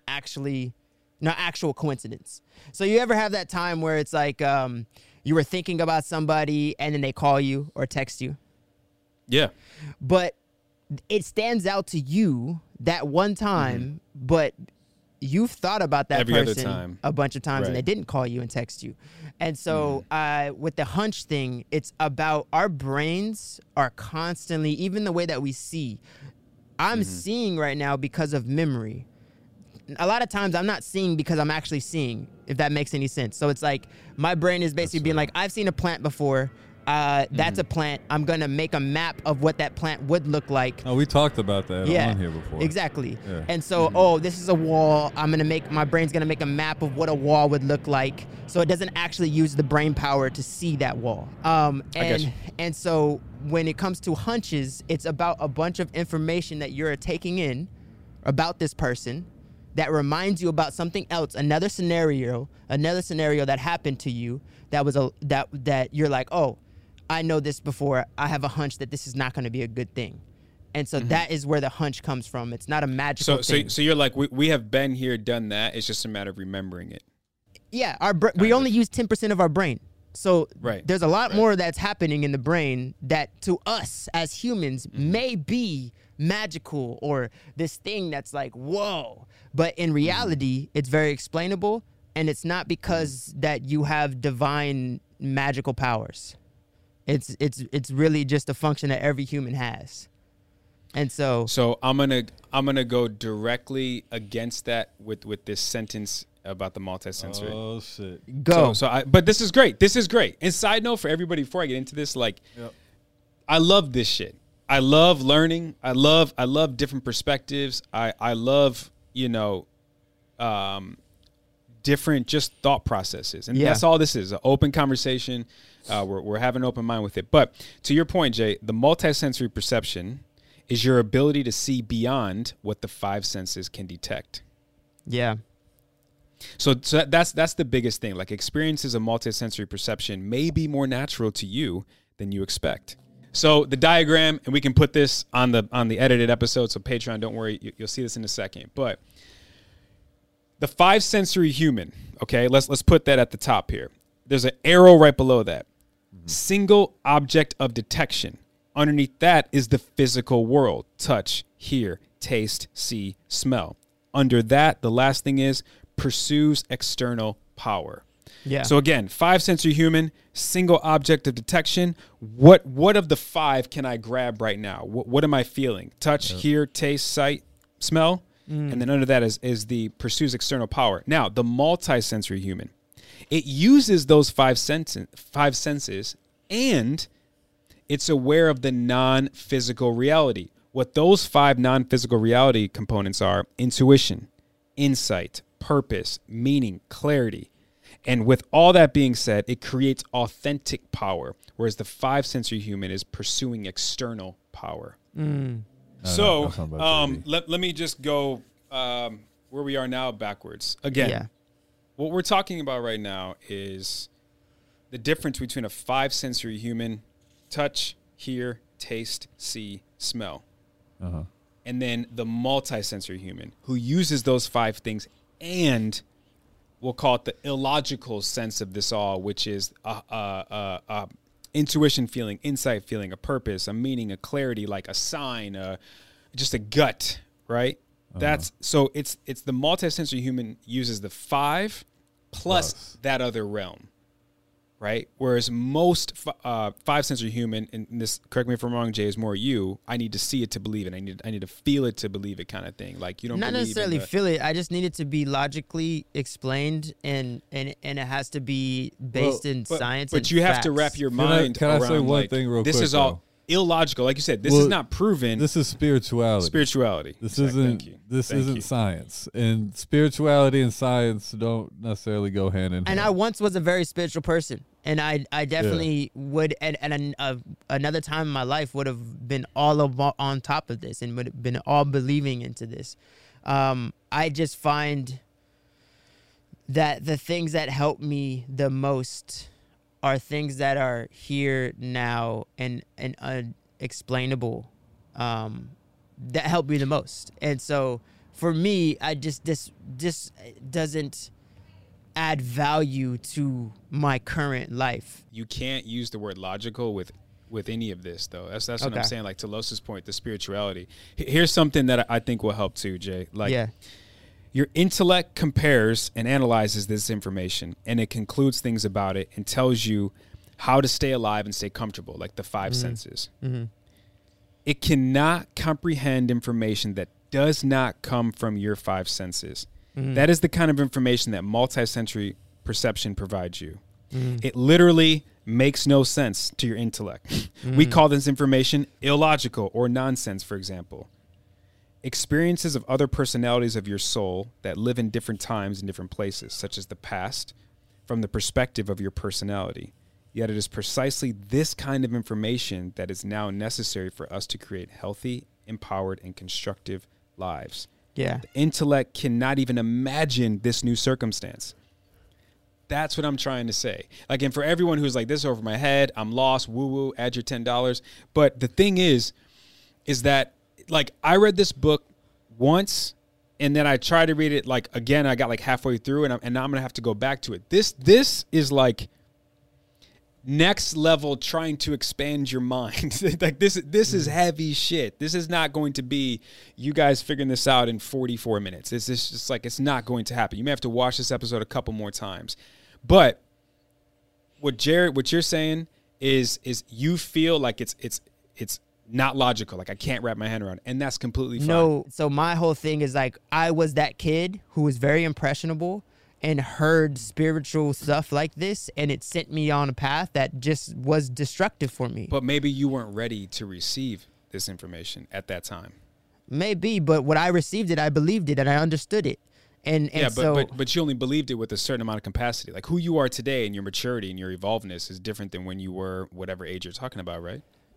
actual coincidence. So you ever have that time where it's like, you were thinking about somebody and then they call you or text you? Yeah. But it stands out to you that one time, but you've thought about that every person other time. A bunch of times and they didn't call you and text you. And so with the hunch thing, it's about our brains are constantly, even the way that we see, I'm seeing right now because of memory. A lot of times I'm not seeing because I'm actually seeing, if that makes any sense. So it's like my brain is basically being like, I've seen a plant before. That's a plant. I'm going to make a map of what that plant would look like. Oh, we talked about that on here before. Exactly. Yeah. And so, this is a wall. My brain's going to make a map of what a wall would look like. So it doesn't actually use the brain power to see that wall. And so when it comes to hunches, it's about a bunch of information that you're taking in about this person that reminds you about something else, another scenario that happened to you that was that you're like, oh, I know this before. I have a hunch that this is not going to be a good thing. And so that is where the hunch comes from. It's not a magical thing. So you're like, we have been here, done that. It's just a matter of remembering it. Yeah, we only use 10% of our brain. So there's a lot more that's happening in the brain that to us as humans may be magical or this thing that's like, whoa. But in reality, it's very explainable. And it's not because that you have divine magical powers. It's really just a function that every human has. And so I'm gonna go directly against that with this sentence about the multisensory. Oh shit. Go. But this is great. This is great. And side note for everybody before I get into this, like I love this shit. I love learning. I love different perspectives. I love, different just thought processes. And that's all this is, an open conversation. We're having an open mind with it. But to your point, Jay, the multisensory perception is your ability to see beyond what the five senses can detect. Yeah. So that's the biggest thing. Like, experiences of multisensory perception may be more natural to you than you expect. So the diagram, and we can put this on the edited episode. So Patreon, don't worry, you'll see this in a second. But the 5-sensory human. Okay, let's put that at the top here. There's an arrow right below that. Single object of detection. Underneath that is the physical world: touch, hear, taste, see, smell. Under that, the last thing is pursues external power. Yeah. So again, 5-sensory human, single object of detection. What of the 5 can I grab right now? What am I feeling? Touch, hear, taste, sight, smell. And then under that is the pursues external power. Now, the multisensory human, it uses those 5 senses, and it's aware of the non-physical reality. What those 5 non-physical reality components are: intuition, insight, purpose, meaning, clarity. And with all that being said, it creates authentic power, whereas the 5-sensory human is pursuing external power. So let me just go where we are now backwards. Again, what we're talking about right now is the difference between a 5-sensory human: touch, hear, taste, see, smell. And then the multisensory human, who uses those 5 things, and we'll call it the illogical sense of this all, which is intuition feeling, insight feeling, a purpose, a meaning, a clarity, like a sign, just a gut, right? That's so it's the multisensory human uses the 5 plus that other realm, right? Whereas most 5-sensory human, and this, correct me if I'm wrong, Jay, is more you. I need to see it to believe it. I need to feel it to believe it, kind of thing. Like, you don't not necessarily feel it. I just need it to be logically explained, and it has to be based in science. But you have to wrap your mind can around. I say one thing real quick? This is all illogical. Like you said, this is not proven. This is spirituality. This isn't science. And spirituality and science don't necessarily go hand in hand. And I once was a very spiritual person. And I definitely would, and another time in my life would have been all on top of this and would have been all believing into this. I just find that the things that help me the most are things that are here now and unexplainable, that help me the most. And so for me, I just this doesn't add value to my current life. You can't use the word logical with any of this, though. That's what I'm saying. Like, to Los's point, the spirituality. Here's something that I think will help too, Jay. Like, your intellect compares and analyzes this information, and it concludes things about it and tells you how to stay alive and stay comfortable, like the 5 senses. It cannot comprehend information that does not come from your 5 senses. That is the kind of information that multisensory perception provides you. It literally makes no sense to your intellect. We call this information illogical or nonsense, for example. Experiences of other personalities of your soul that live in different times and different places, such as the past, from the perspective of your personality. Yet it is precisely this kind of information that is now necessary for us to create healthy, empowered, and constructive lives. The intellect cannot even imagine this new circumstance. That's what I'm trying to say. Like, and for everyone who's like, this is over my head, I'm lost, woo-woo, add your $10. But the thing is that, like, I read this book once, and then I tried to read it, like, again, I got like halfway through, and now I'm going to have to go back to it. This is like next level trying to expand your mind. Like, this is heavy shit. This is not going to be you guys figuring this out in 44 minutes. It's just like, it's not going to happen. You may have to watch this episode a couple more times. But what you're saying is you feel like it's not logical. Like, I can't wrap my hand around it, and that's completely fine. No, so my whole thing is, like, I was that kid who was very impressionable and heard spiritual stuff like this, and it sent me on a path that just was destructive for me. But maybe you weren't ready to receive this information at that time. Maybe, but when I received it, I believed it and I understood it. But you only believed it with a certain amount of capacity. Like, who you are today and your maturity and your evolvedness is different than when you were whatever age you're talking about, right?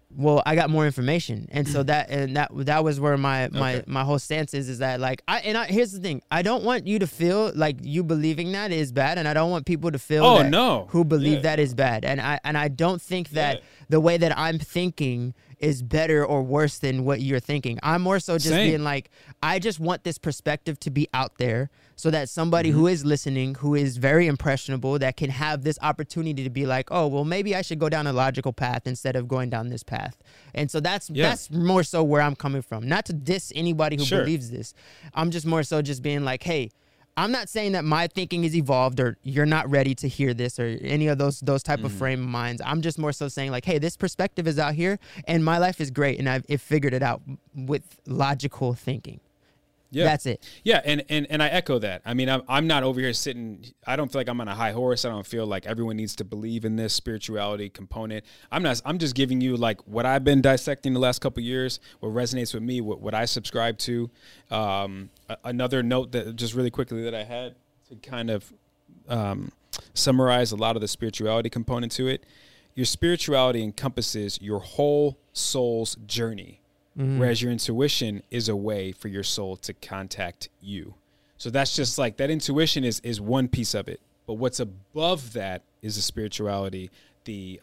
well, I got more information, and so that was where my whole stance is that like here's the thing, I don't want you to feel like you believing that is bad, and I don't want people to feel who believe that is bad, and I don't think that the way that I'm thinking is better or worse than what you're thinking. I'm more so just being like, I just want this perspective to be out there so that somebody who is listening, who is very impressionable, that can have this opportunity to be like, oh, well, maybe I should go down a logical path instead of going down this path. And so that's more so where I'm coming from. Not to diss anybody who believes this. I'm just more so just being like, hey, I'm not saying that my thinking is evolved or you're not ready to hear this or any of those type of frame of minds. I'm just more so saying like, hey, this perspective is out here and my life is great and I've figured it out with logical thinking. Yeah. That's it. Yeah, and I echo that. I mean, I'm not over here sitting, I don't feel like I'm on a high horse. I don't feel like everyone needs to believe in this spirituality component. I'm just giving you like what I've been dissecting the last couple of years, what resonates with me, what I subscribe to. Another note that just really quickly that I had to kind of summarize a lot of the spirituality component to it. Your spirituality encompasses your whole soul's journey. Whereas your intuition is a way for your soul to contact you. So that's just like that intuition is one piece of it. But what's above that is the spirituality, the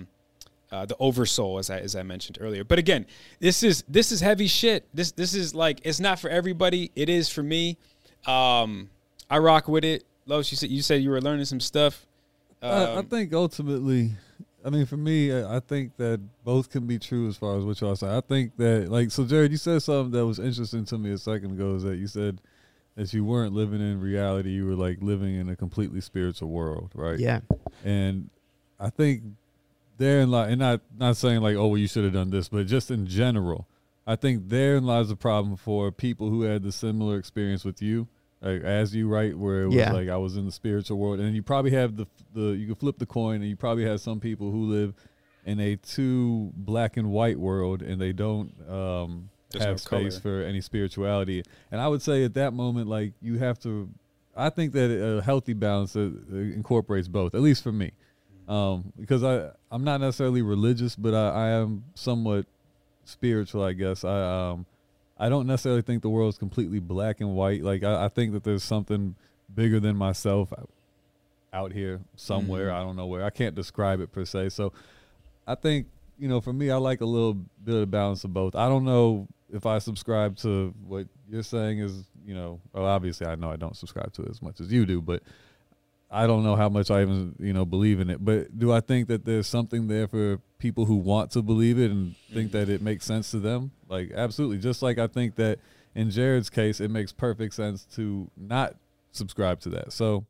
oversoul, as I mentioned earlier. But again, this is heavy shit. This is like, it's not for everybody. It is for me. I rock with it. Los, you said you were learning some stuff. I think ultimately, I mean, for me, I think that both can be true as far as what y'all say. I think that, like, so Jared, you said something that was interesting to me a second ago, is that you said that you weren't living in reality. You were, like, living in a completely spiritual world, right? Yeah. And I think therein lies, and not saying, like, oh, well, you should have done this, but just in general, I think therein lies the problem for people who had the similar experience with you. Like, as you, right, where it was like I was in the spiritual world, and you probably have the you can flip the coin, and you probably have some people who live in a too black and white world, and they don't have space for any spirituality. And I would say at that moment, like, you have to. I think that a healthy balance incorporates both, at least for me, because I'm not necessarily religious, but I am somewhat spiritual, I guess. I don't necessarily think the world is completely black and white. Like, I think that there's something bigger than myself out here somewhere. I don't know where. I can't describe it per se. So I think, for me, I like a little bit of balance of both. I don't know if I subscribe to what you're saying is, well, obviously I know I don't subscribe to it as much as you do, but I don't know how much I even, believe in it. But do I think that there's something there for people who want to believe it and think that it makes sense to them? Like, absolutely. Just like I think that in Jared's case, it makes perfect sense to not subscribe to that. So,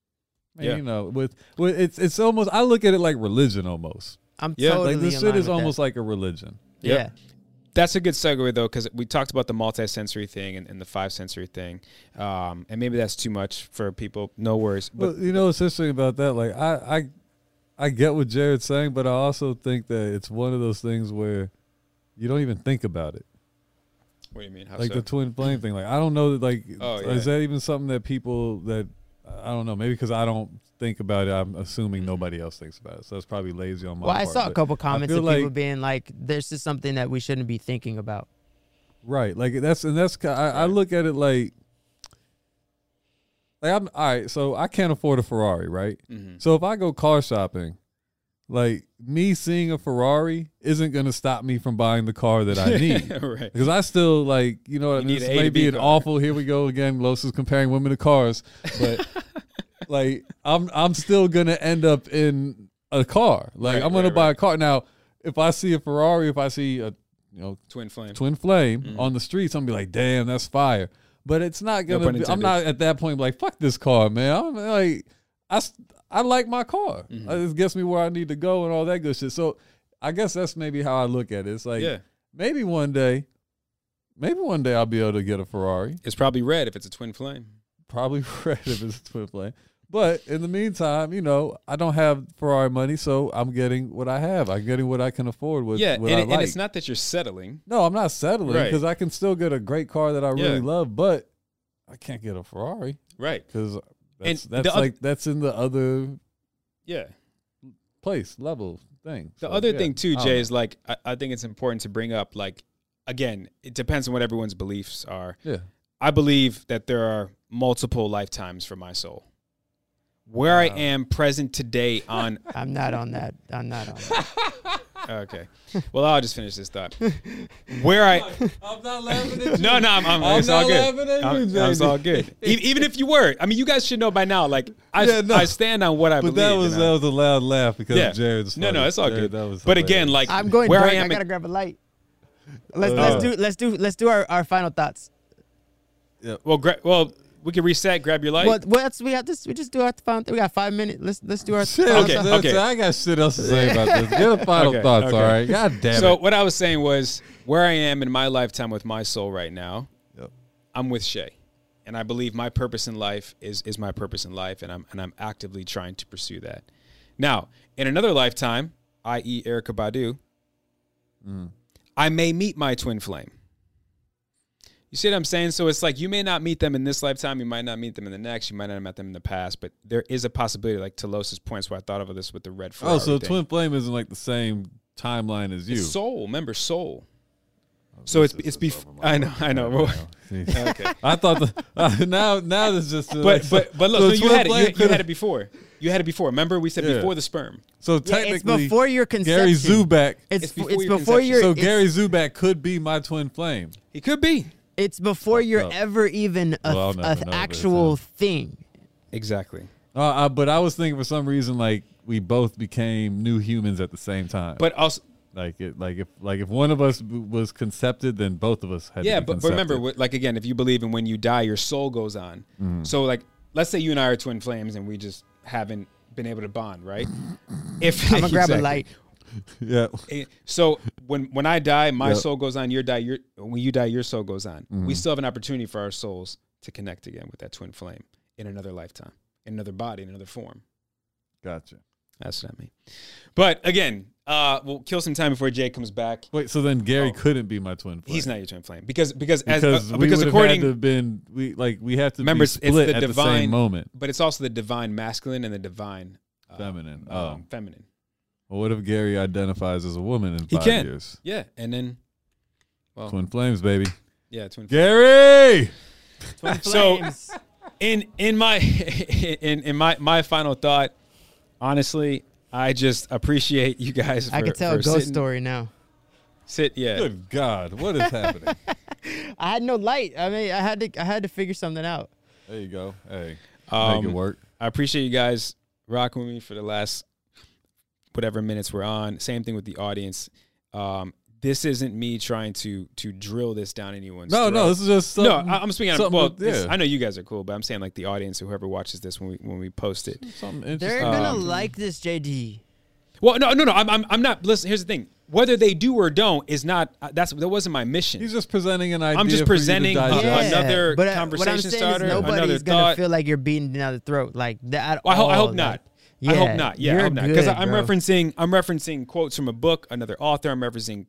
with it's almost, I look at it like religion almost. I'm totally like this shit is almost like a religion. Yeah. That's a good segue, though, because we talked about the multi-sensory thing and the five-sensory thing, and maybe that's too much for people. No worries. But well, what's interesting about that? Like, I get what Jared's saying, but I also think that it's one of those things where you don't even think about it. What do you mean? How like so? The twin flame thing. Like, I don't know that. Like, is that even something that people that I don't know? Maybe because I don't think about it, I'm assuming nobody else thinks about it. So it's probably lazy on my part. Well, I saw a couple comments of people being like, "This is something that we shouldn't be thinking about." Right. Like that's I look at it like I'm all right. So I can't afford a Ferrari, right? Mm-hmm. So if I go car shopping, like, me seeing a Ferrari isn't going to stop me from buying the car that I need. Right. Because I still, like, this may be an awful, here we go again, Los is comparing women to cars, but like, I'm still going to end up in a car. Like, I'm going to buy a car. Now, if I see a Ferrari, if I see a twin flame on the streets, I'm going to be like, damn, that's fire. But it's not going to be, I'm not at that point like, fuck this car, man. I'm like, I like my car. It gets me where I need to go and all that good shit. So I guess that's maybe how I look at it. It's like, maybe one day I'll be able to get a Ferrari. It's probably red if it's a twin flame. Probably red if it's a twin flame. But in the meantime, I don't have Ferrari money, so I'm getting what I have. I'm getting what I can afford with what I like. And it's not that you're settling. No, I'm not settling because I can still get a great car that I really love, but I can't get a Ferrari. Right. Because that's in the other place, level. thing. The So, other yeah, thing too, I don't Jay, know. is like I think it's important to bring up. Like again, it depends on what everyone's beliefs are. Yeah. I believe that there are multiple lifetimes for my soul. Where I am present today on. I'm not on that. I'm not on that. Okay. Well, I'll just finish this thought. Where I. I'm not laughing at you. No, I'm I'm it's all not good. laughing at you, It's JD. all good. Even if you were, I mean, you guys should know by now. Like I stand on what I But believe. that was a loud laugh because of Jared's. No, funny. it's all Jared, good. that was But again, hilarious. like I'm going where dark. I I am. gotta grab a light. Let's do our final thoughts. Well, we can reset. Grab your light. Well, we just do our final. We got 5 minutes. Let's do our Shit, final Okay, thoughts. okay. I got shit else to say about this. Get a final Okay, thoughts, okay. all right? God damn So it. what I was saying was where I am in my lifetime with my soul right now. Yep. I'm with Shay, and I believe my purpose in life is my purpose in life, and I'm actively trying to pursue that. Now, in another lifetime, i.e., Erykah Badu, I may meet my twin flame. You see what I'm saying? So it's like you may not meet them in this lifetime, you might not meet them in the next, you might not have met them in the past, but there is a possibility, like Telos's points where I thought of this with the red Ferrari So thing. Twin Flame isn't like the same timeline as you. It's soul, remember soul. So it's before. I know. Okay. I thought now this just But look, so no, you Twin had Flame it. You had it before. You had it before. Remember, we said Yeah. before the sperm. So Yeah, it's technically, before your conception. Gary Zuback. It's before it's your before conception. your. So it's- Gary Zuback could be my twin flame. He could be. It's before you're up. ever even Well, I'll never know, but it's actual him. thing. Exactly. But I was thinking for some reason like we both became new humans at the same time. But also, if one of us was concepted, then both of us had. yeah, to be but remember, concepted. like again, if you believe in when you die, your soul goes on. So like, let's say you and I are twin flames, and we just haven't been able to bond, right? If I'm gonna grab a exactly. light. yeah, So when I die, my Yep. soul goes on. When you die, your soul goes on. We still have an opportunity for our souls to connect again with that twin flame in another lifetime, in another body, in another form. gotcha. That's what I mean. But again, we'll kill some time before Jay comes back. Wait, so then Gary couldn't be my twin flame. He's not your twin flame because because we would have according had to have been we have to remember be it's split the at divine the same moment. but it's also the divine masculine and the divine Feminine. feminine. Well, what if Gary identifies as a woman in He 5 can. years? Yeah, and then Twin flames, baby. yeah, twin flame. Gary. So Flames. in my in my final thought, honestly, I just appreciate you guys. I could tell a ghost story now. Yeah. Good God, what is happening? I had no light. I mean, I had to figure something out. There you go. Hey, make Um, it work. I appreciate you guys rocking with me for the last whatever minutes we're on. Same thing with the audience. This isn't me trying to drill this down anyone's No, throat. this is just No, something, I'm speaking on. something Well, with- yeah. I know you guys are cool, but I'm saying like the audience, or whoever watches this when we post it. something They're interesting. gonna like this, JD. Well, no. I'm not. Listen, here's the thing. Whether they do or don't is not. That wasn't my mission. He's just presenting an idea. I'm just for you to presenting digest. another but what I'm conversation saying starter, is another nobody's gonna thought. feel like you're beating down the throat like that. I hope all, not. like- I hope not. Yeah, I you're hope not. Because good, I'm bro. referencing quotes from a book, another author. I'm referencing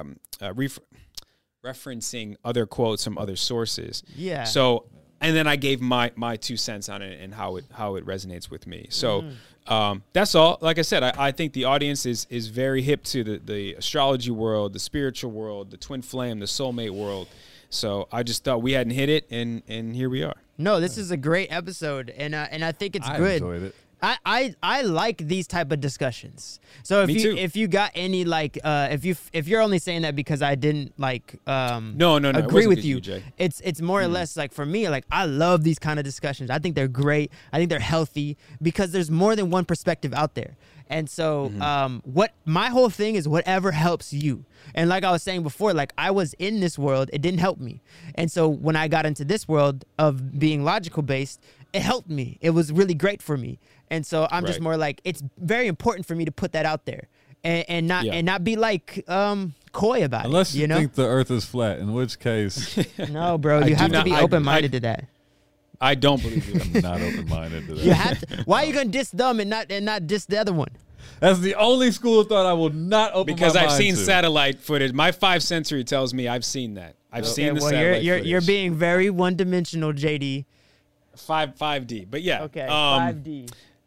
referencing other quotes from other sources. Yeah. So, and then I gave my 2 cents on it and how it resonates with me. So, that's all. Like I said, I think the audience is very hip to the astrology world, the spiritual world, the twin flame, the soulmate world. So I just thought we hadn't hit it, and here we are. No, this is a great episode, and I think it's I good. enjoyed it. I like these type of discussions. So Me too. if you got any like if you're only saying that because I didn't like No, it agree wasn't with good, you, Jay. it's more or less like for me, like I love these kind of discussions. I think they're great. I think they're healthy because there's more than one perspective out there. And so what my whole thing is whatever helps you. And like I was saying before, like I was in this world, it didn't help me. And so when I got into this world of being logical based, it helped me. It was really great for me. And so I'm just Right. more like it's very important for me to put that out there and not be like coy about Unless it. you know? think the Earth is flat, in which case No, bro, I you do have to not- be I- open minded to that. I don't believe you. I'm not open-minded to that. You have to. Why are you gonna diss them and not diss the other one? That's the only school of thought I will not open Because my I've mind seen to. satellite footage. My 5 sensory tells me I've seen that. I've seen the well, satellite you're footage. being very one dimensional, JD. 5D. But yeah. Okay, 5D.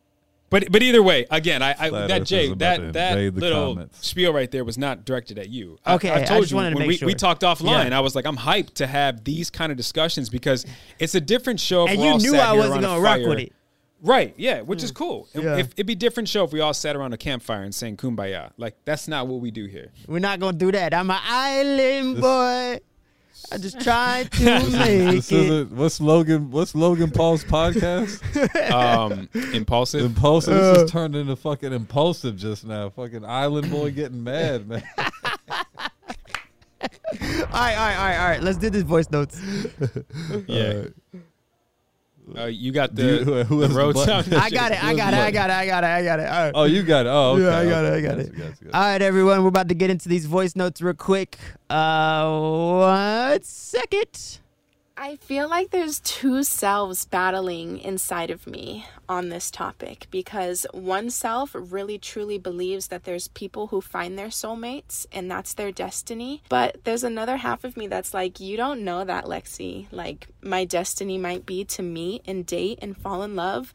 But either way, again, I Flat that Earthers Jay, about that to that invade the little comments. spiel right there was not directed at you. Okay, I I told just you wanted to when make we sure. talked offline. Yeah. I was like, I'm hyped to have these kind of discussions because it's a different show. If And we're you all knew sat I here wasn't around a gonna rock fire. with it. Right, yeah, which is cool. Yeah. If it'd be a different show if we all sat around a campfire and sang Kumbaya. Like, that's not what we do here. We're not gonna do that. I'm an island boy. I just tried to make This it. isn't what's Logan Paul's podcast? Impulsive. Impulsive. This just turned into fucking impulsive just now. Fucking island boy getting mad, man. All right. Let's do this voice notes. Yeah. You got Do the, you- who the has the road button? sound. I got it. All right. Oh, you got it. Oh, okay. Yeah, I got it. Gotcha. All right, everyone. We're about to get into these voice notes real quick. 1 second. I feel like there's two selves battling inside of me on this topic because one self really truly believes that there's people who find their soulmates and that's their destiny. But there's another half of me that's like, you don't know that, Lexi. Like, my destiny might be to meet and date and fall in love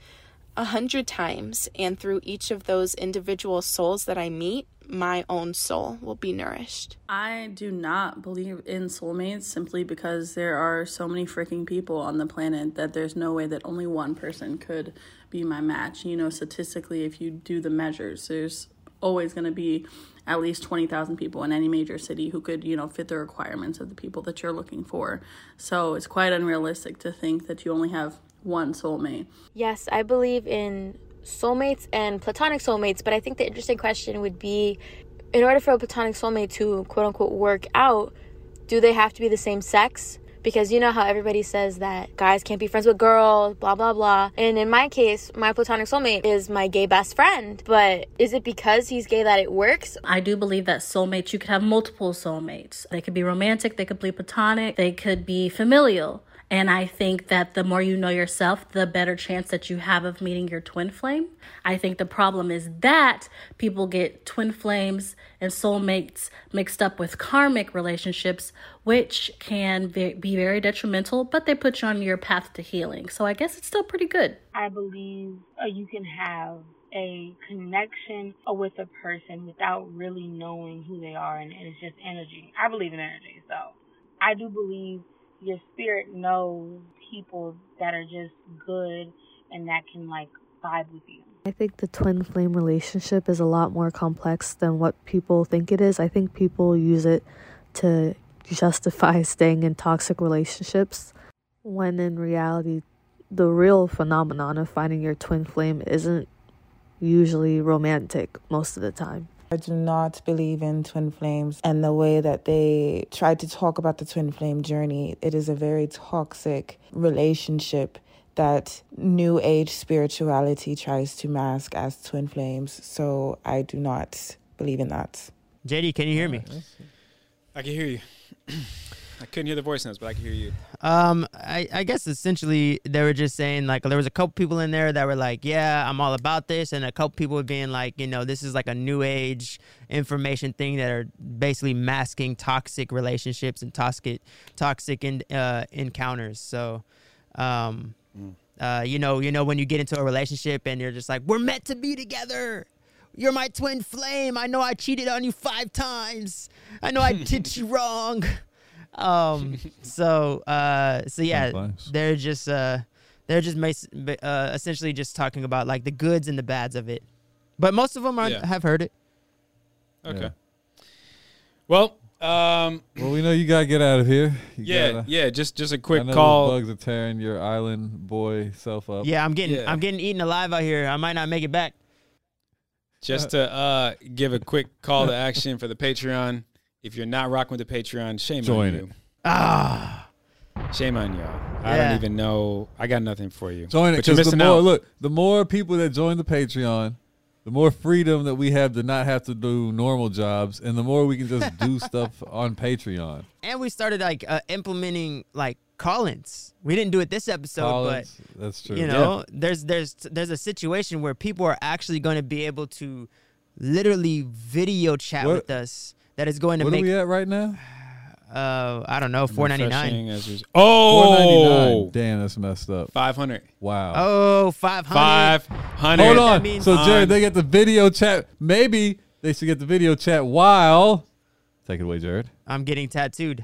100 times. And through each of those individual souls that I meet, my own soul will be nourished. I do not believe in soulmates simply because there are so many freaking people on the planet that there's no way that only one person could be my match. You know, statistically, if you do the measures, there's always going to be at least 20,000 people in any major city who could, you know, fit the requirements of the people that you're looking for. So it's quite unrealistic to think that you only have one soulmate. Yes, I believe in soulmates and platonic soulmates, but I think the interesting question would be, in order for a platonic soulmate to quote unquote work out, do they have to be the same sex? Because you know how everybody says that guys can't be friends with girls, blah, blah, blah. And in my case, my platonic soulmate is my gay best friend. But is it because he's gay that it works? I do believe that soulmates, you could have multiple soulmates. They could be romantic, they could be platonic, they could be familial. And I think that the more you know yourself, the better chance that you have of meeting your twin flame. I think the problem is that people get twin flames and soulmates mixed up with karmic relationships, which can be very detrimental, but they put you on your path to healing. So I guess it's still pretty good. I believe you can have a connection with a person without really knowing who they are, and it's just energy. I believe in energy, so I do believe your spirit knows people that are just good and that can like vibe with you. I think the twin flame relationship is a lot more complex than what people think it is. I think people use it to justify staying in toxic relationships, when in reality, the real phenomenon of finding your twin flame isn't usually romantic most of the time. I do not believe in twin flames and the way that they try to talk about the twin flame journey. It is a very toxic relationship that new age spirituality tries to mask as twin flames. So I do not believe in that. JD, can you hear me? I can hear you. I couldn't hear the voice notes, but I can hear you. I guess essentially they were just saying, like, there was a couple people in there that were like, yeah, I'm all about this, and a couple people were being like, you know, this is like a new age information thing that are basically masking toxic relationships and toxic encounters. So, you know, when you get into a relationship and you're just like, we're meant to be together. You're my twin flame. I know I cheated on you 5 times. I know I did you wrong. So yeah, they're just essentially just talking about like the goods and the bads of it, but most of them have heard it. Okay. Yeah. Well, we know you gotta get out of here. Just a quick I know call. Those bugs are tearing your island boy self up. Yeah, I'm getting eaten alive out here. I might not make it back. Just to give a quick call to action for the Patreon. If you're not rocking with the Patreon, shame on you. Shame on y'all. I don't even know. I got nothing for you. Join it, But you're because missing out. the more people that join the Patreon, the more freedom that we have to not have to do normal jobs, and the more we can just do stuff on Patreon. And we started like implementing like call-ins. We didn't do it this episode, but that's true. You know, there's a situation where people are actually going to be able to literally video chat with us. That is going to what make. What are we at right now? I don't know, $4.99. $4.99. Damn, that's messed up. 500. Wow. Oh, 500. Hunter. Hold That on. means- So, Jared, they get the video chat. Maybe they should get the video chat while. Take it away, Jared. I'm getting tattooed.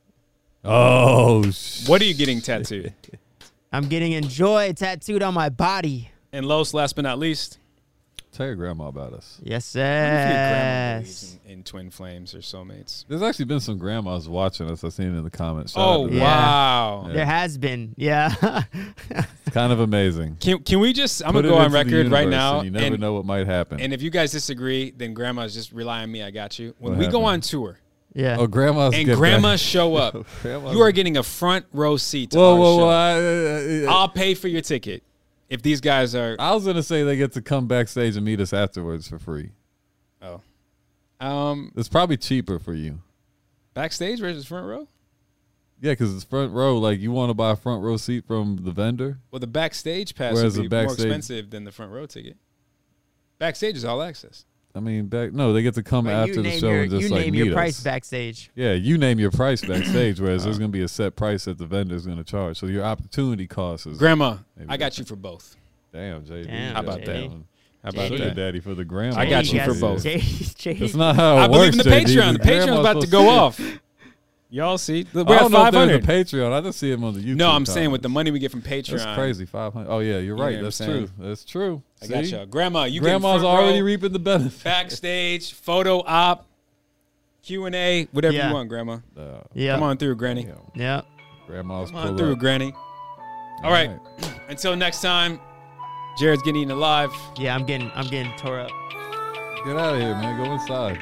Oh, What are you getting tattooed? I'm getting enjoy tattooed on my body. And Los, last but not least, tell your grandma about us. Yes, I wonder if your grandma yes. believes in twin flames or soulmates. There's actually been some grandmas watching us. I've seen it in the comments. Shout out Oh, to them. wow. Yeah. There has been. Yeah. It's kind of amazing. Can we just, I'm Put going to it go on into the record right universe, now. and you never know what might happen. And if you guys disagree, then grandmas just rely on me. I got you. When What we go happened? on tour Yeah. Oh, grandmas and get grandmas back. show up, Grandmas- you are getting a front row seat to Whoa, our whoa, show. whoa. I'll pay for your ticket if these guys are. I was going to say they get to come backstage and meet us afterwards for free. Oh. It's probably cheaper for you. Backstage versus front row? Yeah, because it's front row. Like, you want to buy a front row seat from the vendor? Well, the backstage pass Whereas would be the more backstage- expensive than the front row ticket. Backstage is all access. I mean, no, they get to come But after you the name show your, and just you like name meet your price us. backstage. Yeah, you name your price backstage, whereas there's going to be a set price that the vendor's going to charge. So your opportunity cost is. Grandma, maybe I got different. you for both. Damn, JD. Damn, How about JD. that? How about Sugar that? daddy for the grandma. I got you Yes, for both. That's not how it I believe works, in the JD. Patreon. The Patreon's grandma's about to supposed go see it. off. Y'all see? We're I at don't know if they're 500. in the Patreon. I just see them on the YouTube. No, I'm saying comments. with the money we get from Patreon. That's crazy. 500. Oh yeah, you're know right. what I'm That's saying? true. That's true. I got See? y'all. Grandma, you Grandma's getting front already row, reaping the benefits. backstage, photo op, Q&A, whatever Yeah. you want, Grandma. Yeah. Come on through, Granny. Yeah. Grandma's Come on pull through, up. Granny. All right. Until next time, Jared's getting eaten alive. Yeah, I'm getting tore up. Get out of here, man. Go inside.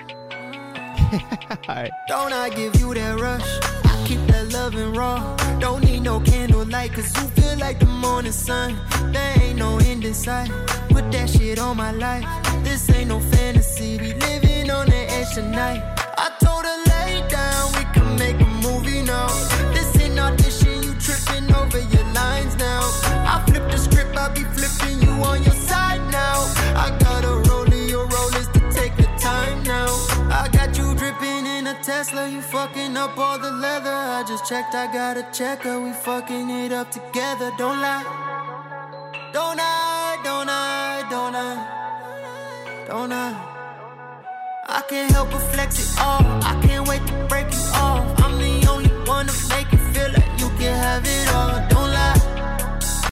All right. Don't I give you that rush? I keep that loving raw. Don't need no candlelight, cause you feel like the morning sun. There ain't no end in sight. Put that shit on my life. This ain't no fantasy. We living on the edge tonight. I told her lay down, we can make a movie now. This ain't audition, you tripping over your lines now. I flip the script, I be flipping you on your side now. I got a roll in your rollers to take the time now. I got you dripping in a Tesla, you fucking up all the leather. I just checked, I got a checker, we fucking it up together. Don't lie, don't I, don't I, don't I, don't I. I can't help but flex it all. I can't wait to break you off. I'm the only one to make it feel like you can have it all.